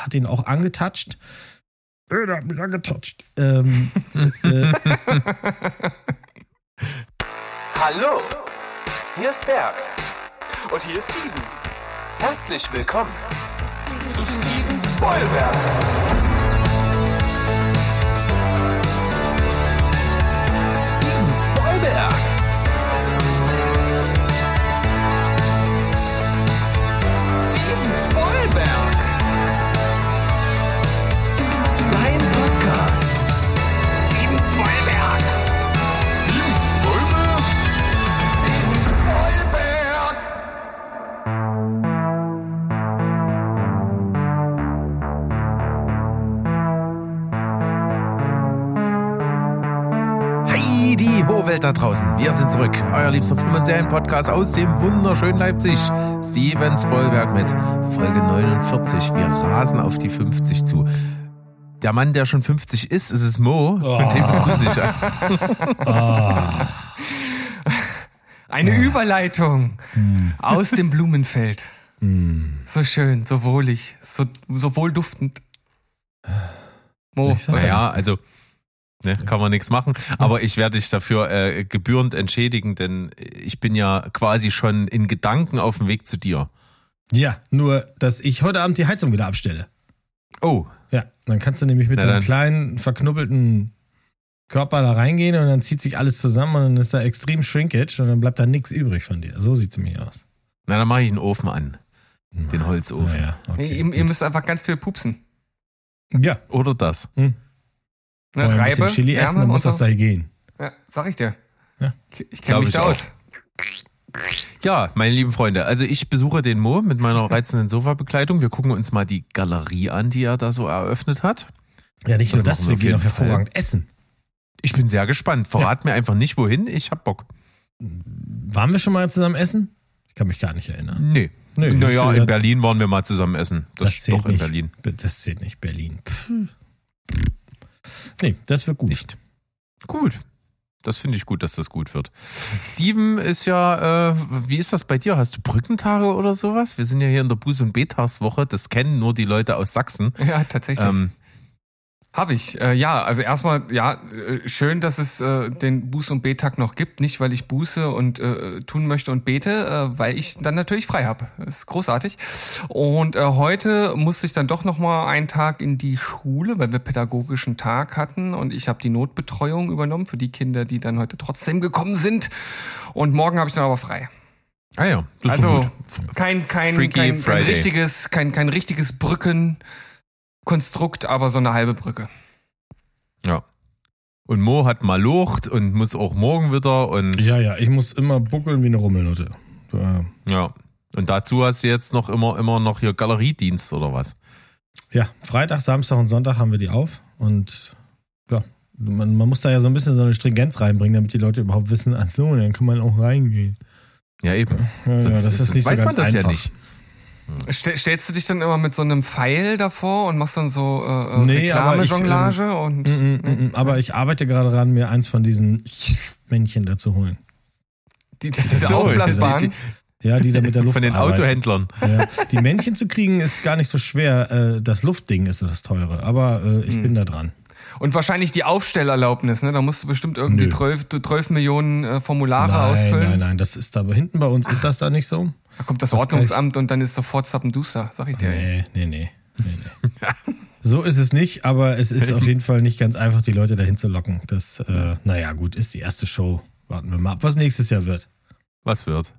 hat ihn auch angetatscht. Der hat mich angetatscht. Hallo, hier ist Berg. Und hier ist Steven. Herzlich willkommen zu Steven Spoilberg. Steven Spoilberg. Steven Spoilberg. Dein Podcast. Steven Spoilberg. Steven Spoilberg. Steven Spoilberg. Hi, die Welt da draußen. Wir sind zurück. Euer liebster Film- und Serien-Podcast aus dem wunderschönen Leipzig. Steven Spoilberg mit Folge 49. Wir rasen auf die 50 zu. Der Mann, der schon 50 ist es Mo. Und den begrüße ich. Eine Überleitung aus dem Blumenfeld. So schön, so wohlig, so wohlduftend. Mo, Naja, also kann man nichts machen. Aber ich werde dich dafür gebührend entschädigen, denn ich bin ja quasi schon in Gedanken auf dem Weg zu dir. Ja, nur, dass ich heute Abend die Heizung wieder abstelle. Oh, Ja, dann kannst du nämlich mit Na deinem dann. kleinen, verknubbelten Körper da reingehen und dann zieht sich alles zusammen und dann ist da extrem Shrinkage und dann bleibt da nichts übrig von dir. So sieht's nämlich aus. na dann mache ich einen Ofen an. Den Holzofen. Naja, okay. ihr müsst einfach ganz viel pupsen. Ja, Oder das. Ne, vorher ein bisschen Reibe, Chili essen, Wärme dann und muss das so. da gehen. Ja, sag ich dir. Ja. Ich kenne Glaub mich ich da auch. aus. Ja, meine lieben Freunde, also ich besuche den Mo mit meiner reizenden Sofabekleidung. Wir gucken uns mal die Galerie an, die er da so eröffnet hat. Ja, nicht Das nur das, machen wir wir auf gehen jeden auch hervorragend essen. Ich bin sehr gespannt. Verrat mir einfach nicht, wohin. Ich hab Bock. Waren wir schon mal zusammen essen? Ich kann mich gar nicht erinnern. Nee. Nee, Naja, siehst du, in Berlin waren wir mal zusammen essen. Das ist zählt doch in nicht. Berlin. Das zählt nicht, Berlin. Nee, das wird gut. Nicht. Gut. Das finde ich gut, dass das gut wird. Steven ist ja, wie ist das bei dir? Hast du Brückentage oder sowas? Wir sind ja hier in der Buß- und Betagswoche. Das kennen nur die Leute aus Sachsen. Ja, tatsächlich. Habe ich. Ja, also erstmal, schön, dass es den Buß- und Betag noch gibt. Nicht, weil ich buße und tun möchte und bete, weil ich dann natürlich frei habe. Ist großartig. Und heute musste ich dann doch nochmal einen Tag in die Schule, weil wir pädagogischen Tag hatten. Und ich habe die Notbetreuung übernommen für die Kinder, die dann heute trotzdem gekommen sind. Und morgen habe ich dann aber frei. Ah ja, das ist Also gut. kein Freaky Friday. richtiges Brückenkonstrukt, aber so eine halbe Brücke. Ja. Und Mo hat mal Lucht und muss auch morgen wieder und Ja, ich muss immer buckeln wie eine Rummelnutte. ja. Und dazu hast du jetzt noch immer noch hier Galeriedienst oder was? Ja, Freitag, Samstag und Sonntag haben wir die auf und ja, man muss da ja so ein bisschen so eine Stringenz reinbringen, damit die Leute überhaupt wissen, ach so, dann kann man auch reingehen. Ja, eben. Ja, das ist nicht so weiß ganz man das einfach. ja nicht. Stellst du dich dann immer mit so einem Pfeil davor und machst dann so Nee, aber ich, Reklame-Jonglage und Aber ich arbeite gerade daran, mir eins von diesen Männchen da zu holen. diese So, aufblasbaren. Ja, die da mit der Luft Von den arbeiten. Autohändlern. Ja. Die Männchen zu kriegen ist gar nicht so schwer. Das Luftding ist das Teure. Aber ich bin da dran. Und wahrscheinlich die Aufstellerlaubnis, ne? Da musst du bestimmt irgendwie Nö. 12 Millionen Formulare ausfüllen. Nein, das ist da aber hinten bei uns ist das da nicht so. Da kommt das Das Ordnungsamt und dann ist sofort Zappenduster, sag ich dir. Nee. So ist es nicht, aber es ist auf jeden Fall nicht ganz einfach, die Leute dahin zu locken. Das, naja, gut, ist die erste Show. Warten wir mal ab, was nächstes Jahr wird. Was wird?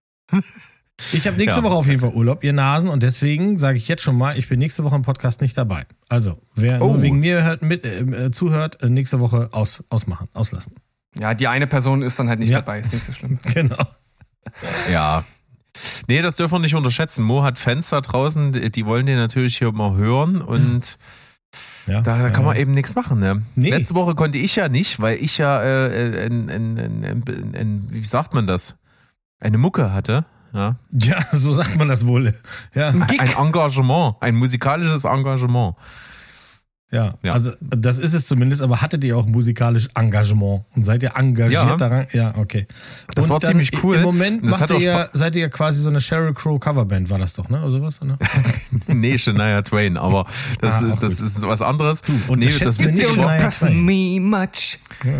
Ich habe nächste Ja. Woche auf jeden Fall Urlaub, ihr Nasen, und deswegen sage ich jetzt schon mal, ich bin nächste Woche im Podcast nicht dabei. Also, wer nur wegen mir halt mit zuhört, nächste Woche auslassen. Ja, die eine Person ist dann halt nicht Ja. dabei, ist nicht so schlimm. Genau. Ja. Nee, das dürfen wir nicht unterschätzen. Mo hat Fans da draußen, die wollen den natürlich hier mal hören und Ja, da kann man eben nichts machen. Ne? Nee. Letzte Woche konnte ich ja nicht, weil ich ja, wie sagt man das? Eine Mucke hatte. Ja. Ja, so sagt man das wohl. Ja. Gig. Ein Engagement, ein musikalisches Engagement. Ja, Ja. also das ist es zumindest, aber hattet ihr auch musikalisch Engagement? Und seid ihr engagiert Ja. daran? Ja, okay. Das und war dann ziemlich cool. Im Moment Das hat auch seid ihr quasi so eine Sheryl Crow Coverband, war das doch, ne? Oder sowas? Ne? Nee, Shania Twain, aber das auch ist was anderes. unterschätzt mir nicht You Shania impress Twain. me much.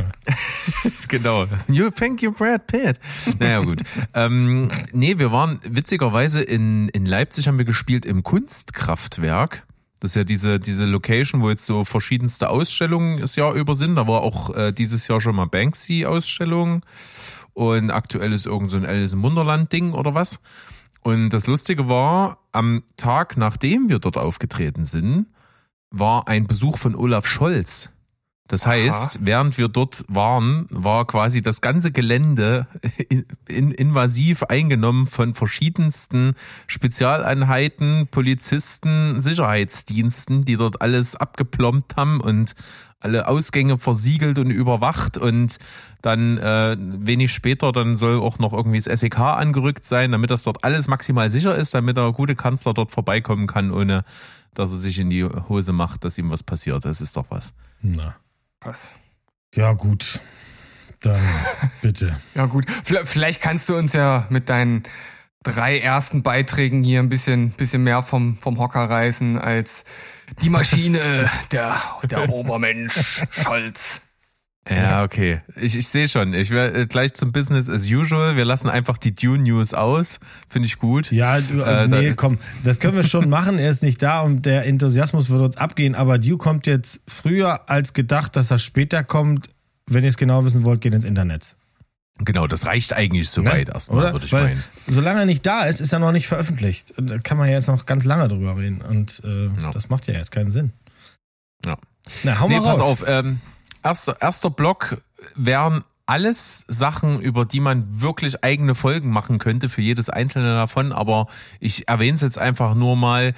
Genau. You think you're Brad Pitt. Naja, gut. Wir waren witzigerweise in Leipzig haben wir gespielt im Kunstkraftwerk. Das ist ja diese Location, wo jetzt so verschiedenste Ausstellungen das Jahr über sind. Da war auch dieses Jahr schon mal Banksy-Ausstellung und aktuell ist irgend so ein Alice im Wunderland-Ding oder was. Und das Lustige war, am Tag, nachdem wir dort aufgetreten sind, war ein Besuch von Olaf Scholz. Das heißt, während wir dort waren, war quasi das ganze Gelände invasiv eingenommen von verschiedensten Spezialeinheiten, Polizisten, Sicherheitsdiensten, die dort alles abgeplombt haben und alle Ausgänge versiegelt und überwacht. Und dann wenig später, dann soll auch noch irgendwie das SEK angerückt sein, damit das dort alles maximal sicher ist, damit der gute Kanzler dort vorbeikommen kann, ohne dass er sich in die Hose macht, dass ihm was passiert. Das ist doch was. Na. Was? Ja, gut. Dann bitte. Ja gut, vielleicht kannst du uns ja mit deinen 3 ersten Beiträgen hier ein bisschen mehr vom Hocker reißen als die Maschine, der Obermensch Scholz. Ja, okay. Ich sehe schon. Ich werde gleich zum Business as usual. Wir lassen einfach die Dune News aus. Finde ich gut. Ja, komm, das können wir schon machen. Er ist nicht da und der Enthusiasmus wird uns abgehen. Aber Dune kommt jetzt früher als gedacht, dass er später kommt. Wenn ihr es genau wissen wollt, geht ins Internet. Genau, das reicht eigentlich soweit erstmal, würde ich Weil meinen. solange er nicht da ist, ist er noch nicht veröffentlicht. Da kann man jetzt noch ganz lange drüber reden. Und das macht ja jetzt keinen Sinn. Ja. Na, hau mal raus. Pass auf. Erster Block wären alles Sachen, über die man wirklich eigene Folgen machen könnte für jedes einzelne davon, aber ich erwähne es jetzt einfach nur mal,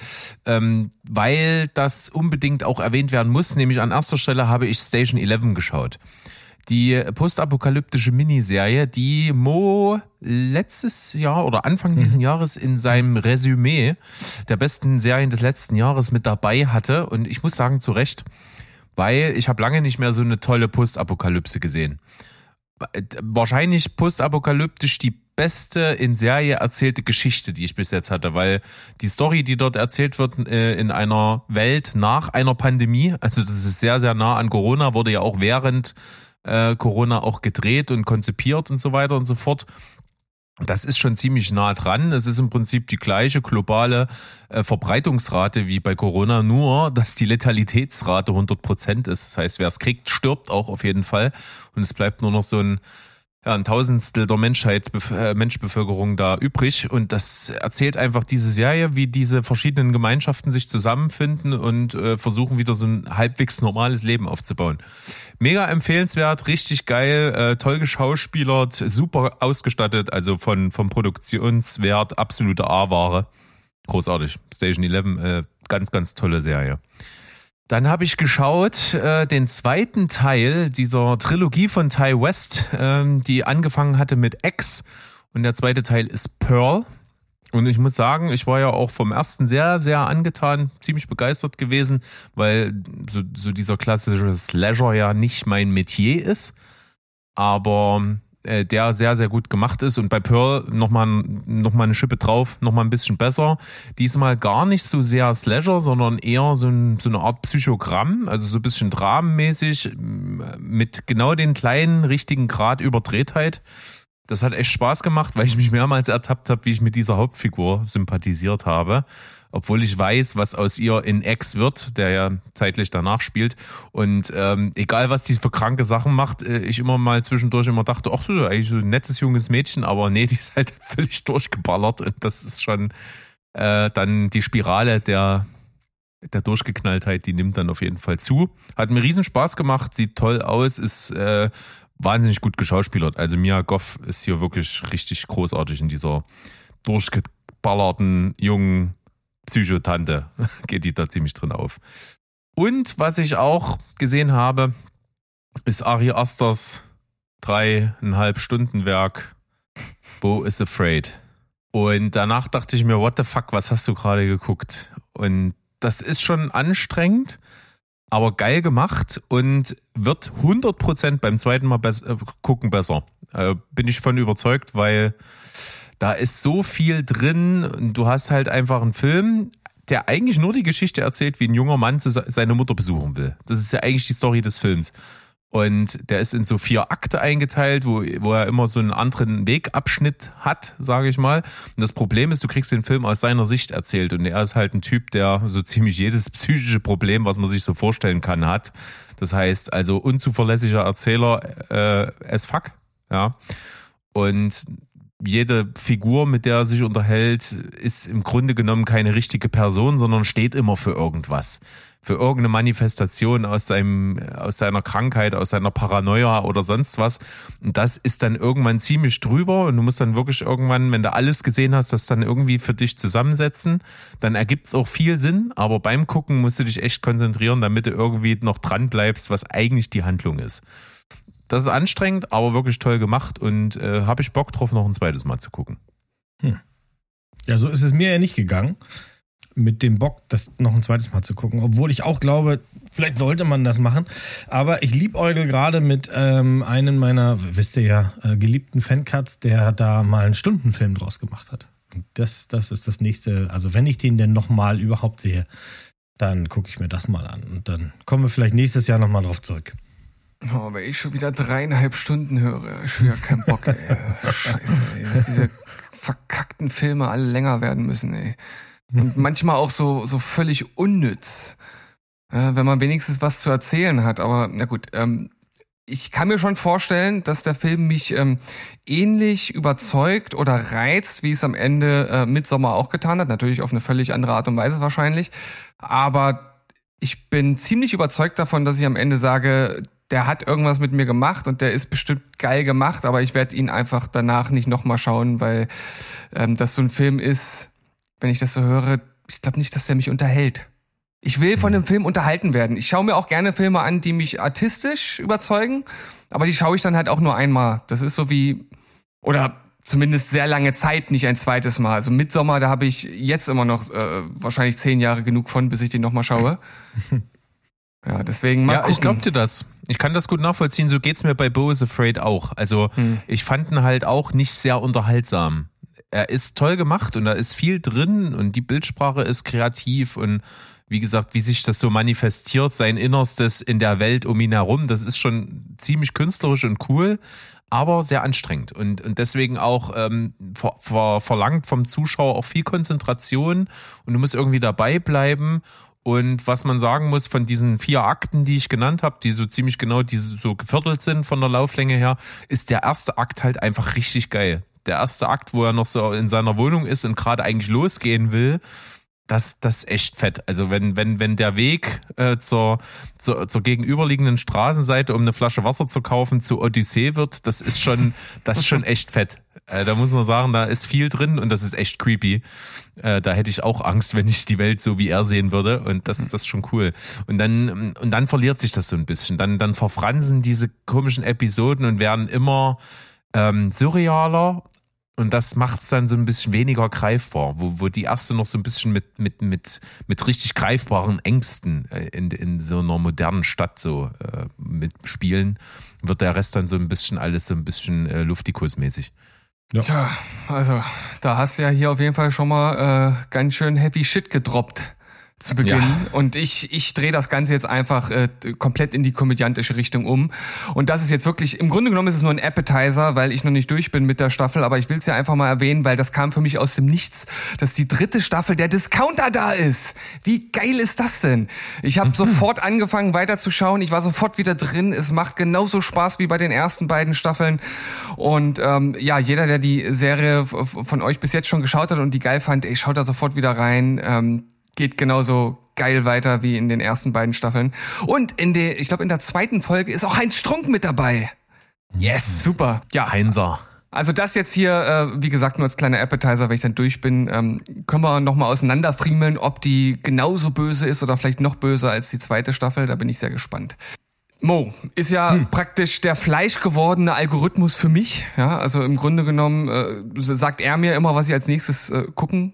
weil das unbedingt auch erwähnt werden muss, nämlich an erster Stelle habe ich Station 11 geschaut. Die postapokalyptische Miniserie, die Mo letztes Jahr oder Anfang diesen Jahres in seinem Resümee der besten Serien des letzten Jahres mit dabei hatte, und ich muss sagen, zu Recht, weil ich habe lange nicht mehr so eine tolle Postapokalypse gesehen. Wahrscheinlich postapokalyptisch die beste in Serie erzählte Geschichte, die ich bis jetzt hatte, weil die Story, die dort erzählt wird in einer Welt nach einer Pandemie, also das ist sehr, sehr nah an Corona, wurde ja auch während Corona auch gedreht und konzipiert und so weiter und so fort. Das ist schon ziemlich nah dran. Es ist im Prinzip die gleiche globale Verbreitungsrate wie bei Corona, nur dass die Letalitätsrate 100% ist. Das heißt, wer es kriegt, stirbt auch auf jeden Fall. Und es bleibt nur noch so ein Tausendstel der Menschbevölkerung da übrig. Und das erzählt einfach diese Serie, wie diese verschiedenen Gemeinschaften sich zusammenfinden und versuchen wieder so ein halbwegs normales Leben aufzubauen. Mega empfehlenswert, richtig geil, toll geschauspielert, super ausgestattet, also vom Produktionswert absolute A-Ware. Großartig. Station 11, ganz, ganz tolle Serie. Dann habe ich geschaut den zweiten Teil dieser Trilogie von Ty West, die angefangen hatte mit X, und der zweite Teil ist Pearl. Und ich muss sagen, ich war ja auch vom ersten sehr, sehr angetan, ziemlich begeistert gewesen, weil so dieser klassische Slasher ja nicht mein Metier ist, aber der sehr, sehr gut gemacht ist, und bei Pearl nochmal eine Schippe drauf, nochmal ein bisschen besser. Diesmal gar nicht so sehr Slasher, sondern eher so eine Art Psychogramm, also so ein bisschen dramenmäßig, mit genau den kleinen, richtigen Grad Überdrehtheit. Das hat echt Spaß gemacht, weil ich mich mehrmals ertappt habe, wie ich mit dieser Hauptfigur sympathisiert habe. Obwohl ich weiß, was aus ihr in X wird, der ja zeitlich danach spielt. Und egal, was die für kranke Sachen macht, ich immer mal zwischendurch immer dachte, ach, so eigentlich so ein nettes junges Mädchen, aber nee, die ist halt völlig durchgeballert. Und das ist schon dann die Spirale der Durchgeknalltheit, die nimmt dann auf jeden Fall zu. Hat mir riesen Spaß gemacht, sieht toll aus, ist wahnsinnig gut geschauspielert. Also Mia Goth ist hier wirklich richtig großartig in dieser durchgeballerten jungen Psychotante, geht die da ziemlich drin auf. Und was ich auch gesehen habe, ist Ari Asters 3,5 Stunden Werk Beau is Afraid. Und danach dachte ich mir, what the fuck, was hast du gerade geguckt? Und das ist schon anstrengend, aber geil gemacht und wird 100% beim zweiten Mal gucken besser. Bin ich von überzeugt, weil da ist so viel drin und du hast halt einfach einen Film, der eigentlich nur die Geschichte erzählt, wie ein junger Mann seine Mutter besuchen will. Das ist ja eigentlich die Story des Films. Und der ist in so 4 Akte eingeteilt, wo er immer so einen anderen Wegabschnitt hat, sage ich mal. Und das Problem ist, du kriegst den Film aus seiner Sicht erzählt. Und er ist halt ein Typ, der so ziemlich jedes psychische Problem, was man sich so vorstellen kann, hat. Das heißt, also unzuverlässiger Erzähler as fuck. Ja. Und jede Figur, mit der er sich unterhält, ist im Grunde genommen keine richtige Person, sondern steht immer für irgendwas. Für irgendeine Manifestation aus seiner Krankheit, aus seiner Paranoia oder sonst was. Und das ist dann irgendwann ziemlich drüber und du musst dann wirklich irgendwann, wenn du alles gesehen hast, das dann irgendwie für dich zusammensetzen. Dann ergibt es auch viel Sinn, aber beim Gucken musst du dich echt konzentrieren, damit du irgendwie noch dran bleibst, was eigentlich die Handlung ist. Das ist anstrengend, aber wirklich toll gemacht und habe ich Bock drauf, noch ein zweites Mal zu gucken. Ja, so ist es mir ja nicht gegangen. Mit dem Bock, das noch ein zweites Mal zu gucken. Obwohl ich auch glaube, vielleicht sollte man das machen. Aber ich liebäugel gerade mit einem meiner, wisst ihr ja, geliebten Fancuts, der da mal einen Stundenfilm draus gemacht hat. Und das ist das nächste. Also wenn ich den denn nochmal überhaupt sehe, dann gucke ich mir das mal an. Und dann kommen wir vielleicht nächstes Jahr nochmal drauf zurück. Oh, aber ich schon wieder 3,5 Stunden höre. Ich will ja keinen Bock, ey. Scheiße, ey. Dass diese verkackten Filme alle länger werden müssen, ey. Und manchmal auch so völlig unnütz, wenn man wenigstens was zu erzählen hat. Aber na gut, ich kann mir schon vorstellen, dass der Film mich ähnlich überzeugt oder reizt, wie es am Ende Midsommar auch getan hat. Natürlich auf eine völlig andere Art und Weise wahrscheinlich. Aber ich bin ziemlich überzeugt davon, dass ich am Ende sage, der hat irgendwas mit mir gemacht und der ist bestimmt geil gemacht, aber ich werde ihn einfach danach nicht nochmal schauen, weil das so ein Film ist, wenn ich das so höre, ich glaube nicht, dass der mich unterhält. Ich will von dem Film unterhalten werden. Ich schaue mir auch gerne Filme an, die mich artistisch überzeugen, aber die schaue ich dann halt auch nur einmal. Das ist so wie, oder zumindest sehr lange Zeit nicht ein zweites Mal. Also Midsommar, da habe ich jetzt immer noch wahrscheinlich 10 Jahre genug von, bis ich den nochmal schaue. Ja, deswegen mal gucken. Ich glaub dir das. Ich kann das gut nachvollziehen. So geht's mir bei Beau is Afraid auch. Also ich fand ihn halt auch nicht sehr unterhaltsam. Er ist toll gemacht und da ist viel drin und die Bildsprache ist kreativ und wie gesagt, wie sich das so manifestiert, sein Innerstes in der Welt um ihn herum, das ist schon ziemlich künstlerisch und cool, aber sehr anstrengend und deswegen auch verlangt vom Zuschauer auch viel Konzentration und du musst irgendwie dabei bleiben. Und was man sagen muss, von diesen 4 Akten, die ich genannt habe, die so ziemlich genau, die so geviertelt sind von der Lauflänge her, ist der erste Akt halt einfach richtig geil. Der erste Akt, wo er noch so in seiner Wohnung ist und gerade eigentlich losgehen will, das ist echt fett. Also wenn der Weg zur gegenüberliegenden Straßenseite, um eine Flasche Wasser zu kaufen, zu Odyssee wird, das ist schon echt fett. Da muss man sagen, da ist viel drin und das ist echt creepy. Da hätte ich auch Angst, wenn ich die Welt so wie er sehen würde und das ist schon cool. Und dann verliert sich das so ein bisschen. Dann verfransen diese komischen Episoden und werden immer surrealer. Und das macht es dann so ein bisschen weniger greifbar, wo die erste noch so ein bisschen mit richtig greifbaren Ängsten in so einer modernen Stadt so mitspielen, wird der Rest dann so ein bisschen alles so ein bisschen Luftikus-mäßig. Ja, also da hast du ja hier auf jeden Fall schon mal ganz schön Heavy Shit gedroppt zu Beginn. Ja. Und ich drehe das Ganze jetzt einfach komplett in die komödiantische Richtung um. Und das ist jetzt wirklich, im Grunde genommen ist es nur ein Appetizer, weil ich noch nicht durch bin mit der Staffel, aber ich will es ja einfach mal erwähnen, weil das kam für mich aus dem Nichts, dass die 3. Staffel der Discounter da ist. Wie geil ist das denn? Ich habe sofort angefangen weiterzuschauen, ich war sofort wieder drin, es macht genauso Spaß wie bei den ersten beiden Staffeln. Und ja, jeder, der die Serie von euch bis jetzt schon geschaut hat und die geil fand, schaut da sofort wieder rein. Geht genauso geil weiter wie in den ersten beiden Staffeln. Und ich glaube in der 2. Folge ist auch Heinz Strunk mit dabei. Yes, super. Ja, Heinzer. Also das jetzt hier, wie gesagt, nur als kleiner Appetizer, wenn ich dann durch bin, können wir nochmal auseinanderfriemeln, ob die genauso böse ist oder vielleicht noch böser als die 2. Staffel. Da bin ich sehr gespannt. Mo ist ja praktisch der fleischgewordene Algorithmus für mich. Ja, also im Grunde genommen sagt er mir immer, was ich als nächstes gucken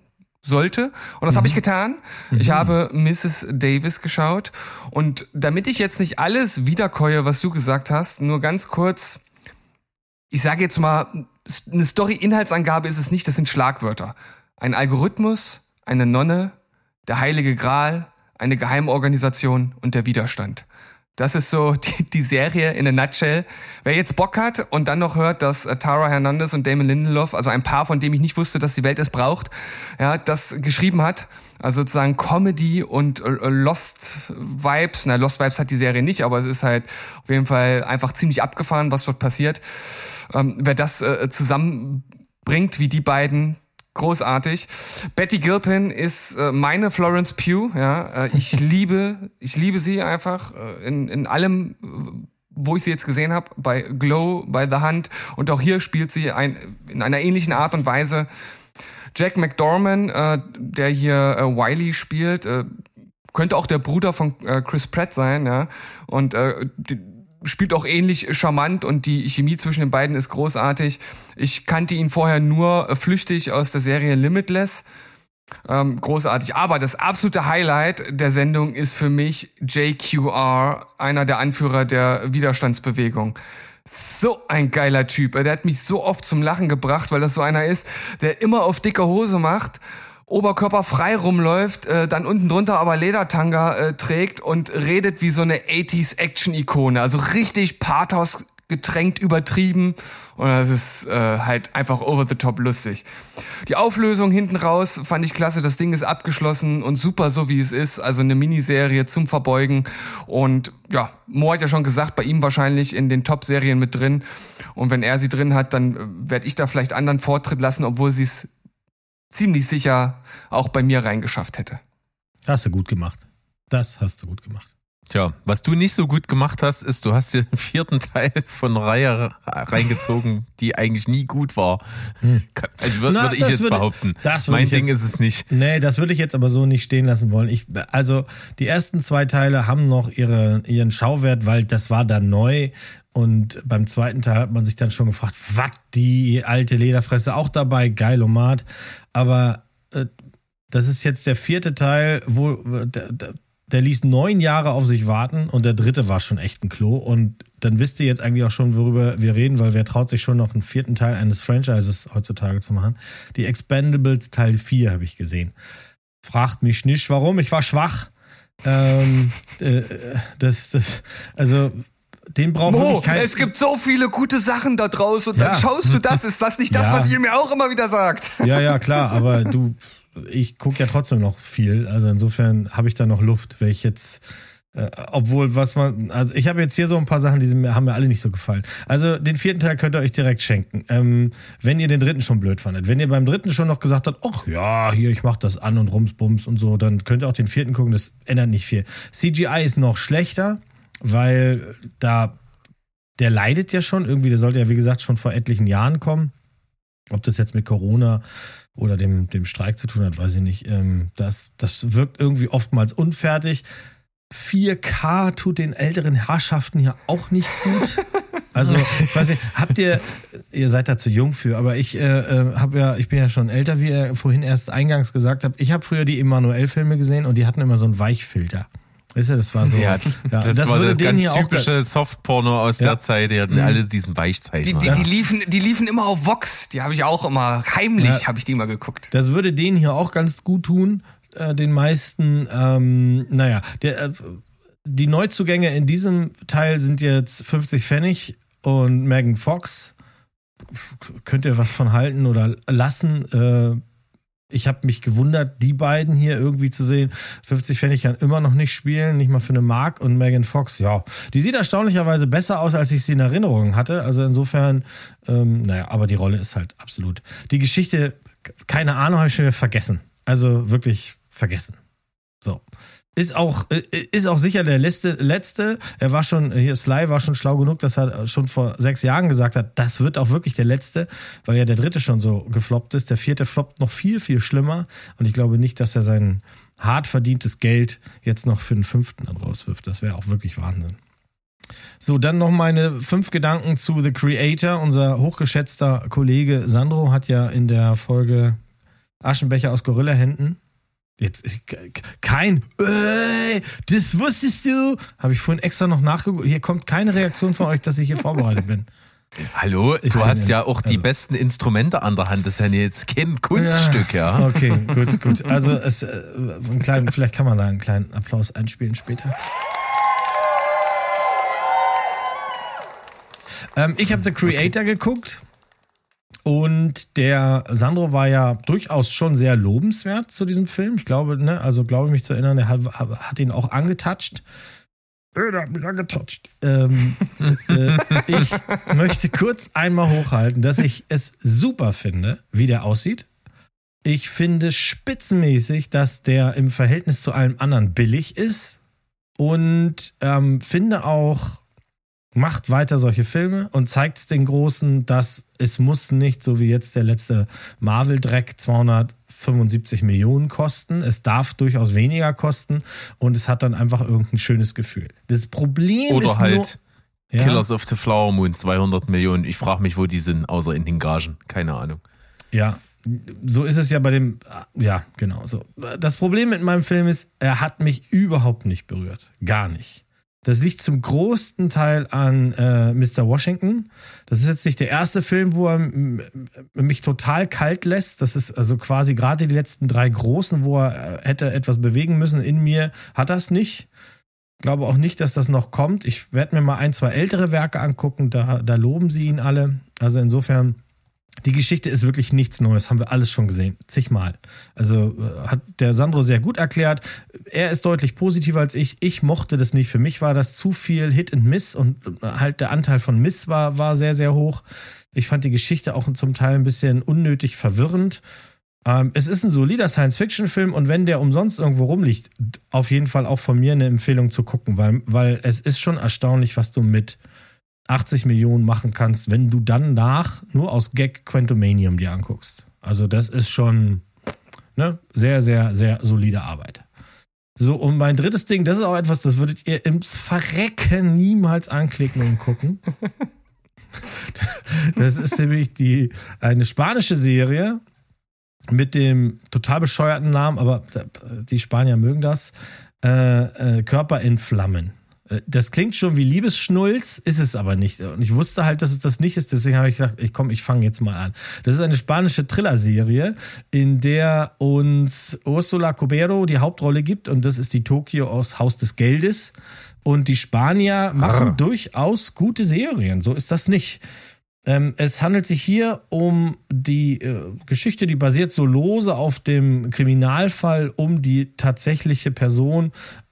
sollte. Und das habe ich getan. Ich habe Mrs. Davis geschaut. Und damit ich jetzt nicht alles wiederkäue, was du gesagt hast, nur ganz kurz, ich sage jetzt mal, eine Story-Inhaltsangabe ist es nicht, das sind Schlagwörter. Ein Algorithmus, eine Nonne, der Heilige Gral, eine Geheimorganisation und der Widerstand. Das ist so die Serie in a nutshell. Wer jetzt Bock hat und dann noch hört, dass Tara Hernandez und Damon Lindelof, also ein Paar, von dem ich nicht wusste, dass die Welt es braucht, ja, das geschrieben hat, also sozusagen Comedy und Lost Vibes. Na, Lost Vibes hat die Serie nicht, aber es ist halt auf jeden Fall einfach ziemlich abgefahren, was dort passiert. Wer das zusammenbringt wie die beiden, großartig. Betty Gilpin ist meine Florence Pugh. Ja, ich liebe sie einfach in allem, wo ich sie jetzt gesehen habe. Bei Glow, bei The Hunt und auch hier spielt sie in einer ähnlichen Art und Weise. Jack McDorman, der hier Wiley spielt, könnte auch der Bruder von Chris Pratt sein. Ja, und spielt auch ähnlich charmant und die Chemie zwischen den beiden ist großartig. Ich kannte ihn vorher nur flüchtig aus der Serie Limitless. Großartig. Aber das absolute Highlight der Sendung ist für mich JQR, einer der Anführer der Widerstandsbewegung. So ein geiler Typ. Der hat mich so oft zum Lachen gebracht, weil das so einer ist, der immer auf dicke Hose macht, Oberkörper frei rumläuft, dann unten drunter aber Ledertanga trägt und redet wie so eine 80s Action-Ikone. Also richtig Pathos getränkt, übertrieben. Und das ist halt einfach over the top lustig. Die Auflösung hinten raus fand ich klasse. Das Ding ist abgeschlossen und super so wie es ist. Also eine Miniserie zum Verbeugen. Und ja, Mo hat ja schon gesagt, bei ihm wahrscheinlich in den Top-Serien mit drin. Und wenn er sie drin hat, dann werde ich da vielleicht anderen Vortritt lassen, obwohl sie es ziemlich sicher auch bei mir reingeschafft hätte. Hast du gut gemacht. Das hast du gut gemacht. Tja, was du nicht so gut gemacht hast, ist, du hast dir den 4. Teil von einer Reihe reingezogen, die eigentlich nie gut war. Also würde ich jetzt behaupten. Mein Ding ist es nicht. Nee, das würde ich jetzt aber so nicht stehen lassen wollen. Also die ersten 2 Teile haben noch ihren Schauwert, weil das war dann neu. Und beim 2. Teil hat man sich dann schon gefragt, was, die alte Lederfresse auch dabei, Geilomat. Aber das ist jetzt der 4. Teil, wo der ließ 9 Jahre auf sich warten und der 3. war schon echt ein Klo. Und dann wisst ihr jetzt eigentlich auch schon, worüber wir reden, weil wer traut sich schon noch einen 4. Teil eines Franchises heutzutage zu machen. Die Expendables Teil 4 habe ich gesehen. Fragt mich nicht, warum, ich war schwach. Also... Den braucht wirklich kein... Es gibt so viele gute Sachen da draußen und dann schaust du das. Ist das nicht das, was ihr mir auch immer wieder sagt? Ja, klar, aber ich gucke ja trotzdem noch viel. Also insofern habe ich da noch Luft, wenn ich jetzt... also ich habe jetzt hier so ein paar Sachen, haben mir alle nicht so gefallen. Also den 4. Teil könnt ihr euch direkt schenken. Wenn ihr den 3. schon blöd fandet. Wenn ihr beim 3. schon noch gesagt habt, ach ja, hier, ich mach das an und Rumsbums und so, dann könnt ihr auch den 4. gucken, das ändert nicht viel. CGI ist noch schlechter, weil der leidet ja schon irgendwie, der sollte ja wie gesagt schon vor etlichen Jahren kommen. Ob das jetzt mit Corona oder dem Streik zu tun hat, weiß ich nicht. Das wirkt irgendwie oftmals unfertig. 4K tut den älteren Herrschaften hier auch nicht gut. Also, ich weiß nicht, ihr seid da zu jung für, aber ich bin ja schon älter, wie ihr vorhin erst eingangs gesagt habt. Ich habe früher die Emanuel-Filme gesehen und die hatten immer so einen Weichfilter. Weißt du, das war so. Ja, das war das ganz typische Softporno aus der Zeit. Die hatten alle diesen Weichzeichner. Die liefen immer auf Vox. Die habe ich auch immer, heimlich habe ich die immer geguckt. Das würde denen hier auch ganz gut tun, den meisten. Die Neuzugänge in diesem Teil sind jetzt 50 Pfennig und Megan Fox. Könnt ihr was von halten oder lassen? Ich habe mich gewundert, die beiden hier irgendwie zu sehen. 50 Pfennig kann immer noch nicht spielen, nicht mal für eine Mark. Und Megan Fox, ja, die sieht erstaunlicherweise besser aus, als ich sie in Erinnerung hatte. Also insofern, aber die Rolle ist halt absolut. Die Geschichte, keine Ahnung, habe ich schon wieder vergessen. Also wirklich vergessen. So. Ist auch sicher der letzte. Sly war schon schlau genug, dass er schon vor 6 Jahren gesagt hat, das wird auch wirklich der letzte, weil ja der 3. schon so gefloppt ist. Der 4. floppt noch viel, viel schlimmer. Und ich glaube nicht, dass er sein hart verdientes Geld jetzt noch für den 5. dann rauswirft. Das wäre auch wirklich Wahnsinn. So, dann noch meine 5 Gedanken zu The Creator. Unser hochgeschätzter Kollege Sandro hat ja in der Folge Aschenbecher aus Gorilla-Händen. Jetzt das wusstest du. Habe ich vorhin extra noch nachgeguckt. Hier kommt keine Reaktion von euch, dass ich hier vorbereitet bin. Hallo, du hast ja auch die besten Instrumente an der Hand. Das ist ja jetzt kein Kunststück, ja. Okay, gut. Also vielleicht kann man da einen kleinen Applaus einspielen später. Ich habe The Creator geguckt. Und der Sandro war ja durchaus schon sehr lobenswert zu diesem Film. Ich glaube, glaube mich zu erinnern, er hat ihn auch angetatscht. Der hat mich angetatscht. Ich möchte kurz einmal hochhalten, dass ich es super finde, wie der aussieht. Ich finde spitzenmäßig, dass der im Verhältnis zu allem anderen billig ist. Und finde auch, macht weiter solche Filme und zeigt es den Großen, dass es muss nicht, so wie jetzt der letzte Marvel-Dreck, 275 Millionen kosten. Es darf durchaus weniger kosten und es hat dann einfach irgendein schönes Gefühl. Das Problem oder ist halt nur, Killers of the Flower Moon, 200 Millionen. Ich frage mich, wo die sind, außer in den Gagen. Keine Ahnung. Ja, so ist es ja bei dem, ja, genau so. Das Problem mit meinem Film ist, er hat mich überhaupt nicht berührt. Gar nicht. Das liegt zum größten Teil an Mr. Washington. Das ist jetzt nicht der erste Film, wo er mich total kalt lässt. Das ist also quasi gerade die letzten 3 großen, wo er hätte etwas bewegen müssen. In mir hat er es nicht. Ich glaube auch nicht, dass das noch kommt. Ich werde mir mal 1, 2 ältere Werke angucken. Da loben sie ihn alle. Also insofern, die Geschichte ist wirklich nichts Neues. Haben wir alles schon gesehen. Zigmal. Also hat der Sandro sehr gut erklärt. Er ist deutlich positiver als ich. Ich mochte das nicht. Für mich war das zu viel Hit and Miss und halt der Anteil von Miss war sehr, sehr hoch. Ich fand die Geschichte auch zum Teil ein bisschen unnötig verwirrend. Es ist ein solider Science-Fiction-Film und wenn der umsonst irgendwo rumliegt, auf jeden Fall auch von mir eine Empfehlung zu gucken, weil es ist schon erstaunlich, was du mit 80 Millionen machen kannst, wenn du dann nur aus Gag Quantumanium dir anguckst. Also das ist schon sehr, sehr, sehr solide Arbeit. So, und mein drittes Ding, das ist auch etwas, das würdet ihr ins Verrecken niemals anklicken und gucken. Das ist nämlich eine spanische Serie mit dem total bescheuerten Namen, aber die Spanier mögen das, Körper in Flammen. Das klingt schon wie Liebesschnulz, ist es aber nicht. Und ich wusste halt, dass es das nicht ist, deswegen habe ich gedacht, ich fange jetzt mal an. Das ist eine spanische Thriller-Serie, in der uns Ursula Cubero die Hauptrolle gibt und das ist die Tokio aus Haus des Geldes. Und die Spanier machen durchaus gute Serien, so ist das nicht. Es handelt sich hier um die Geschichte, die basiert so lose auf dem Kriminalfall um die tatsächliche Person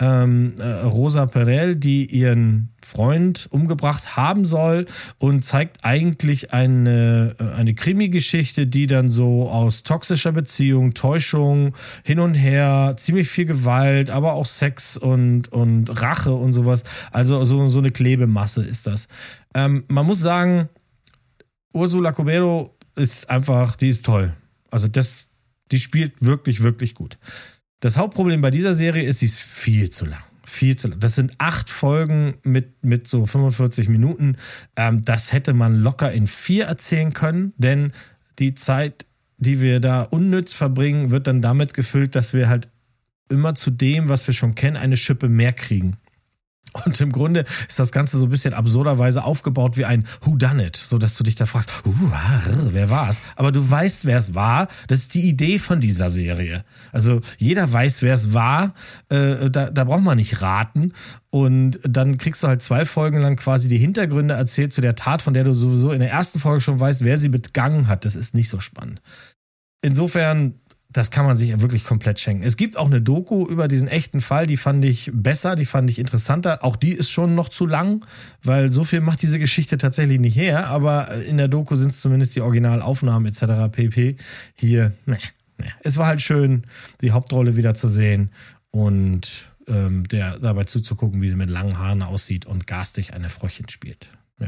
Rosa Perel, die ihren Freund umgebracht haben soll und zeigt eigentlich eine Krimi-Geschichte, die dann so aus toxischer Beziehung, Täuschung, hin und her, ziemlich viel Gewalt, aber auch Sex und Rache und sowas. Also so eine Klebemasse ist das. Man muss sagen, Ursula Cubero ist einfach, die ist toll. Also die spielt wirklich, wirklich gut. Das Hauptproblem bei dieser Serie ist, sie ist viel zu lang. Viel zu lang. Das sind 8 Folgen mit so 45 Minuten. Das hätte man locker in 4 erzählen können, denn die Zeit, die wir da unnütz verbringen, wird dann damit gefüllt, dass wir halt immer zu dem, was wir schon kennen, eine Schippe mehr kriegen. Und im Grunde ist das Ganze so ein bisschen absurderweise aufgebaut wie ein Whodunit, so dass du dich da fragst, wer war's? Aber du weißt, wer es war. Das ist die Idee von dieser Serie. Also jeder weiß, wer es war. Da braucht man nicht raten. Und dann kriegst du halt 2 Folgen lang quasi die Hintergründe erzählt zu der Tat, von der du sowieso in der ersten Folge schon weißt, wer sie begangen hat. Das ist nicht so spannend. Insofern, das kann man sich ja wirklich komplett schenken. Es gibt auch eine Doku über diesen echten Fall, die fand ich besser, die fand ich interessanter. Auch die ist schon noch zu lang, weil so viel macht diese Geschichte tatsächlich nicht her. Aber in der Doku sind es zumindest die Originalaufnahmen etc. pp. Hier, es war halt schön, die Hauptrolle wieder zu sehen und der dabei zuzugucken, wie sie mit langen Haaren aussieht und garstig eine Fröchin spielt. Ja.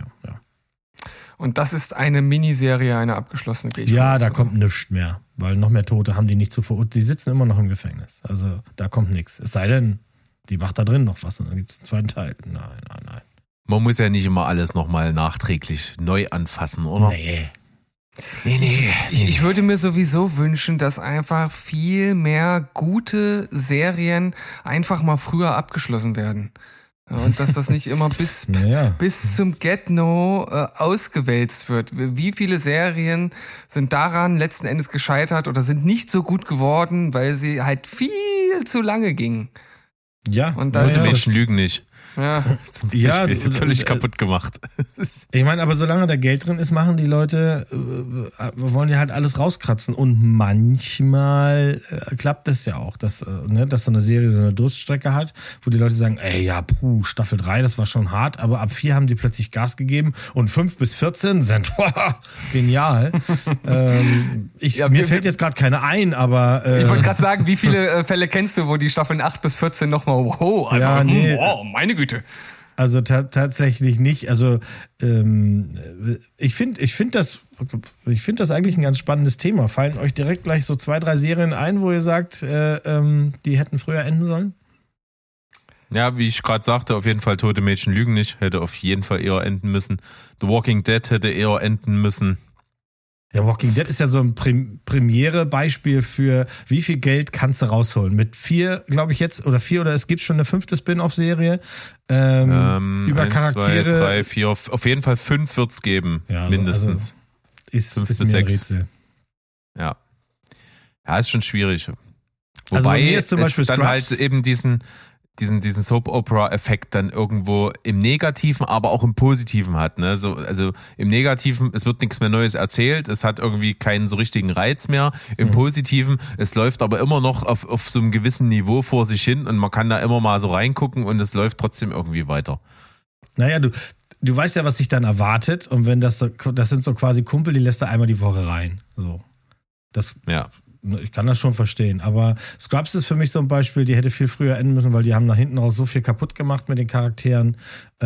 Und das ist eine Miniserie, eine abgeschlossene Geschichte. Ja, da kommt nichts mehr, weil noch mehr Tote haben die nicht zu verurteilen. Die sitzen immer noch im Gefängnis. Also da kommt nichts. Es sei denn, die macht da drin noch was und dann gibt es einen zweiten Teil. Nein. Man muss ja nicht immer alles nochmal nachträglich neu anfassen, oder? Nee. Nee. Ich würde mir sowieso wünschen, dass einfach viel mehr gute Serien einfach mal früher abgeschlossen werden. Ja, und dass das nicht immer bis zum Get-No ausgewälzt wird. Wie viele Serien sind daran letzten Endes gescheitert oder sind nicht so gut geworden, weil sie halt viel zu lange gingen. Ja. Und da Menschen lügen nicht. Ja, ja, völlig kaputt gemacht. Ich meine, aber solange da Geld drin ist, machen die Leute, wollen ja halt alles rauskratzen. Und manchmal klappt das ja auch, dass so eine Serie so eine Durststrecke hat, wo die Leute sagen, Staffel 3, das war schon hart, aber ab 4 haben die plötzlich Gas gegeben und 5 bis 14 sind genial. Mir fällt jetzt gerade keine ein, aber... ich wollte gerade sagen, wie viele Fälle kennst du, wo die Staffeln 8 bis 14 nochmal, meine Güte. Also tatsächlich nicht. Also ich finde das eigentlich ein ganz spannendes Thema. Fallen euch direkt gleich so 2, 3 Serien ein, wo ihr sagt, die hätten früher enden sollen? Ja, wie ich gerade sagte, auf jeden Fall Tote Mädchen lügen nicht. Hätte auf jeden Fall eher enden müssen. The Walking Dead hätte eher enden müssen. Ja, Walking Dead ist ja so ein Premiere-Beispiel für, wie viel Geld kannst du rausholen. Mit 4, glaube ich jetzt, oder es gibt schon eine 5. Spin-off-Serie über 1, Charaktere. 2, 3, 4, auf jeden Fall 5 wird's geben, ja, mindestens. Ist 5 bis bis 6. mir ein Rätsel. Ja, ist schon schwierig. Also Wobei bei mir ist zum Beispiel es dann Scrubs, halt eben diesen Soap-Opera-Effekt dann irgendwo im Negativen, aber auch im Positiven hat. Ne? Also im Negativen, es wird nichts mehr Neues erzählt, es hat irgendwie keinen so richtigen Reiz mehr. Im Positiven, es läuft aber immer noch auf so einem gewissen Niveau vor sich hin und man kann da immer mal so reingucken und es läuft trotzdem irgendwie weiter. Naja, du weißt ja, was sich dann erwartet und wenn das sind so quasi Kumpel, die lässt du einmal die Woche rein. So. Ja. Ich kann das schon verstehen, aber Scrubs ist für mich so ein Beispiel, die hätte viel früher enden müssen, weil die haben nach hinten raus so viel kaputt gemacht mit den Charakteren,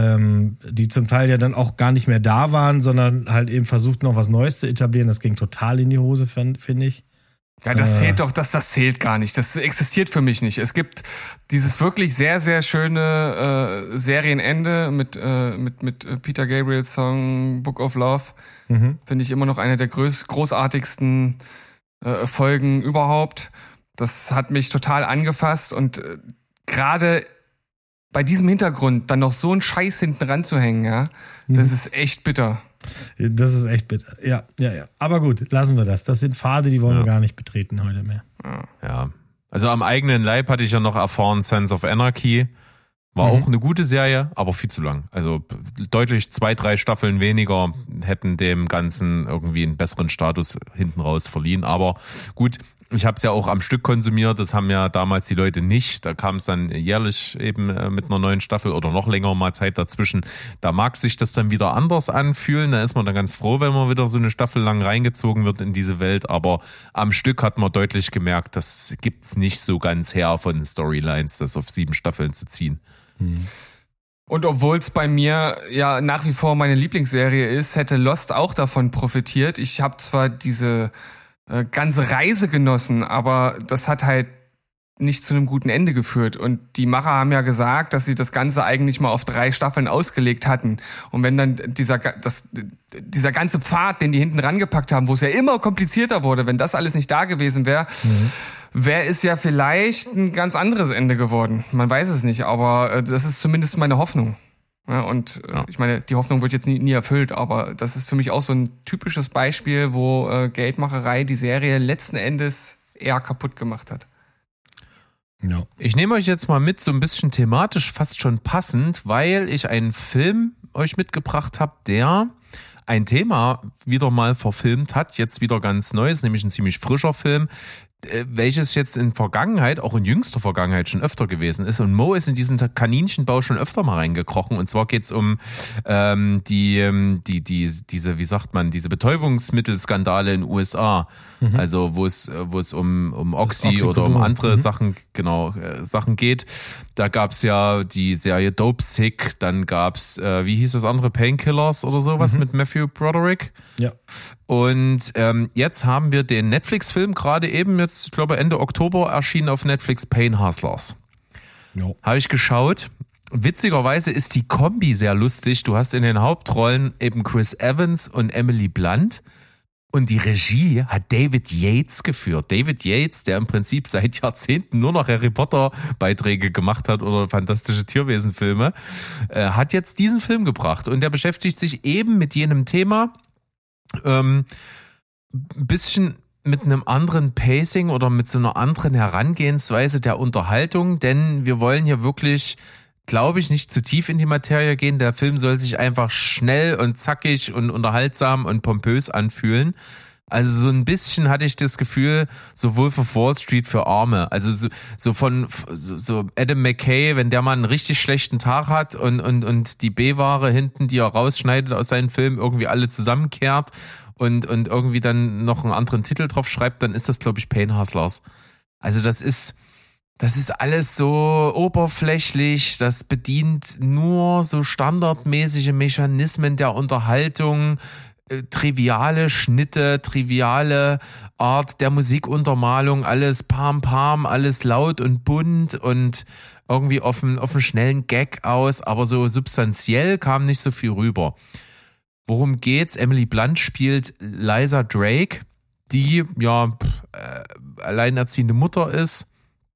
die zum Teil ja dann auch gar nicht mehr da waren, sondern halt eben versucht noch was Neues zu etablieren. Das ging total in die Hose, finde ich. Ja, das zählt doch, das zählt gar nicht. Das existiert für mich nicht. Es gibt dieses wirklich sehr, sehr schöne Serienende mit Peter Gabriels Song Book of Love. Finde ich immer noch eine der großartigsten Folgen überhaupt. Das hat mich total angefasst und gerade bei diesem Hintergrund dann noch so einen Scheiß hinten ranzuhängen, ja, das ist echt bitter. Das ist echt bitter. Ja. Aber gut, lassen wir das. Das sind Pfade, die wollen wir gar nicht betreten heute mehr. Ja. Also am eigenen Leib hatte ich ja noch erfahren, Sons of Anarchy. War auch eine gute Serie, aber viel zu lang. Also deutlich 2, 3 Staffeln weniger hätten dem Ganzen irgendwie einen besseren Status hinten raus verliehen. Aber gut, ich habe es ja auch am Stück konsumiert. Das haben ja damals die Leute nicht. Da kam es dann jährlich eben mit einer neuen Staffel oder noch länger mal Zeit dazwischen. Da mag sich das dann wieder anders anfühlen. Da ist man dann ganz froh, wenn man wieder so eine Staffel lang reingezogen wird in diese Welt. Aber am Stück hat man deutlich gemerkt, das gibt's nicht so ganz her von Storylines, das auf 7 Staffeln zu ziehen. Und obwohl es bei mir ja nach wie vor meine Lieblingsserie ist, hätte Lost auch davon profitiert. Ich habe zwar diese ganze Reise genossen, aber das hat halt nicht zu einem guten Ende geführt. Und die Macher haben ja gesagt, dass sie das Ganze eigentlich mal auf 3 Staffeln ausgelegt hatten. Und wenn dann dieser ganze Pfad, den die hinten rangepackt haben, wo es ja immer komplizierter wurde, wenn das alles nicht da gewesen wäre, wäre es ja vielleicht ein ganz anderes Ende geworden. Man weiß es nicht, aber das ist zumindest meine Hoffnung. Ja, und ich meine, die Hoffnung wird jetzt nie erfüllt, aber das ist für mich auch so ein typisches Beispiel, wo Geldmacherei die Serie letzten Endes eher kaputt gemacht hat. Ja. Ich nehme euch jetzt mal mit, so ein bisschen thematisch fast schon passend, weil ich einen Film euch mitgebracht habe, der ein Thema wieder mal verfilmt hat, jetzt wieder ganz Neues, nämlich ein ziemlich frischer Film, welches jetzt in Vergangenheit, auch in jüngster Vergangenheit schon öfter gewesen ist. Und Mo ist in diesen Kaninchenbau schon öfter mal reingekrochen. Und zwar geht's um diese, wie sagt man, diese Betäubungsmittelskandale in den USA. Also wo es um Oxy oder um andere Sachen geht. Da gab's ja die Serie Dope Sick, dann gab's, wie hieß das andere, Painkillers oder sowas mit Matthew Broderick. Ja. Und jetzt haben wir den Netflix-Film gerade eben, jetzt, ich glaube Ende Oktober erschienen auf Netflix, Pain Hustlers. No. Habe ich geschaut. Witzigerweise ist die Kombi sehr lustig. Du hast in den Hauptrollen eben Chris Evans und Emily Blunt. Und die Regie hat David Yates geführt. David Yates, der im Prinzip seit Jahrzehnten nur noch Harry Potter Beiträge gemacht hat oder fantastische Tierwesenfilme, hat jetzt diesen Film gebracht. Und der beschäftigt sich eben mit jenem Thema, ein bisschen mit einem anderen Pacing oder mit so einer anderen Herangehensweise der Unterhaltung, denn wir wollen hier wirklich, glaube ich, nicht zu tief in die Materie gehen. Der Film soll sich einfach schnell und zackig und unterhaltsam und pompös anfühlen. Also so ein bisschen hatte ich das Gefühl, so Wolf of Wall Street für Arme. Also so Adam McKay, wenn der mal einen richtig schlechten Tag hat und die B-Ware hinten, die er rausschneidet aus seinen Filmen, irgendwie alle zusammenkehrt und irgendwie dann noch einen anderen Titel drauf schreibt, dann ist das, glaube ich, Pain Hustlers. Also das ist alles so oberflächlich, das bedient nur so standardmäßige Mechanismen der Unterhaltung, triviale Schnitte, triviale Art der Musikuntermalung, alles pam, alles laut und bunt und irgendwie auf einen schnellen Gag aus, aber so substanziell kam nicht so viel rüber. Worum geht's? Emily Blunt spielt Liza Drake, die alleinerziehende Mutter ist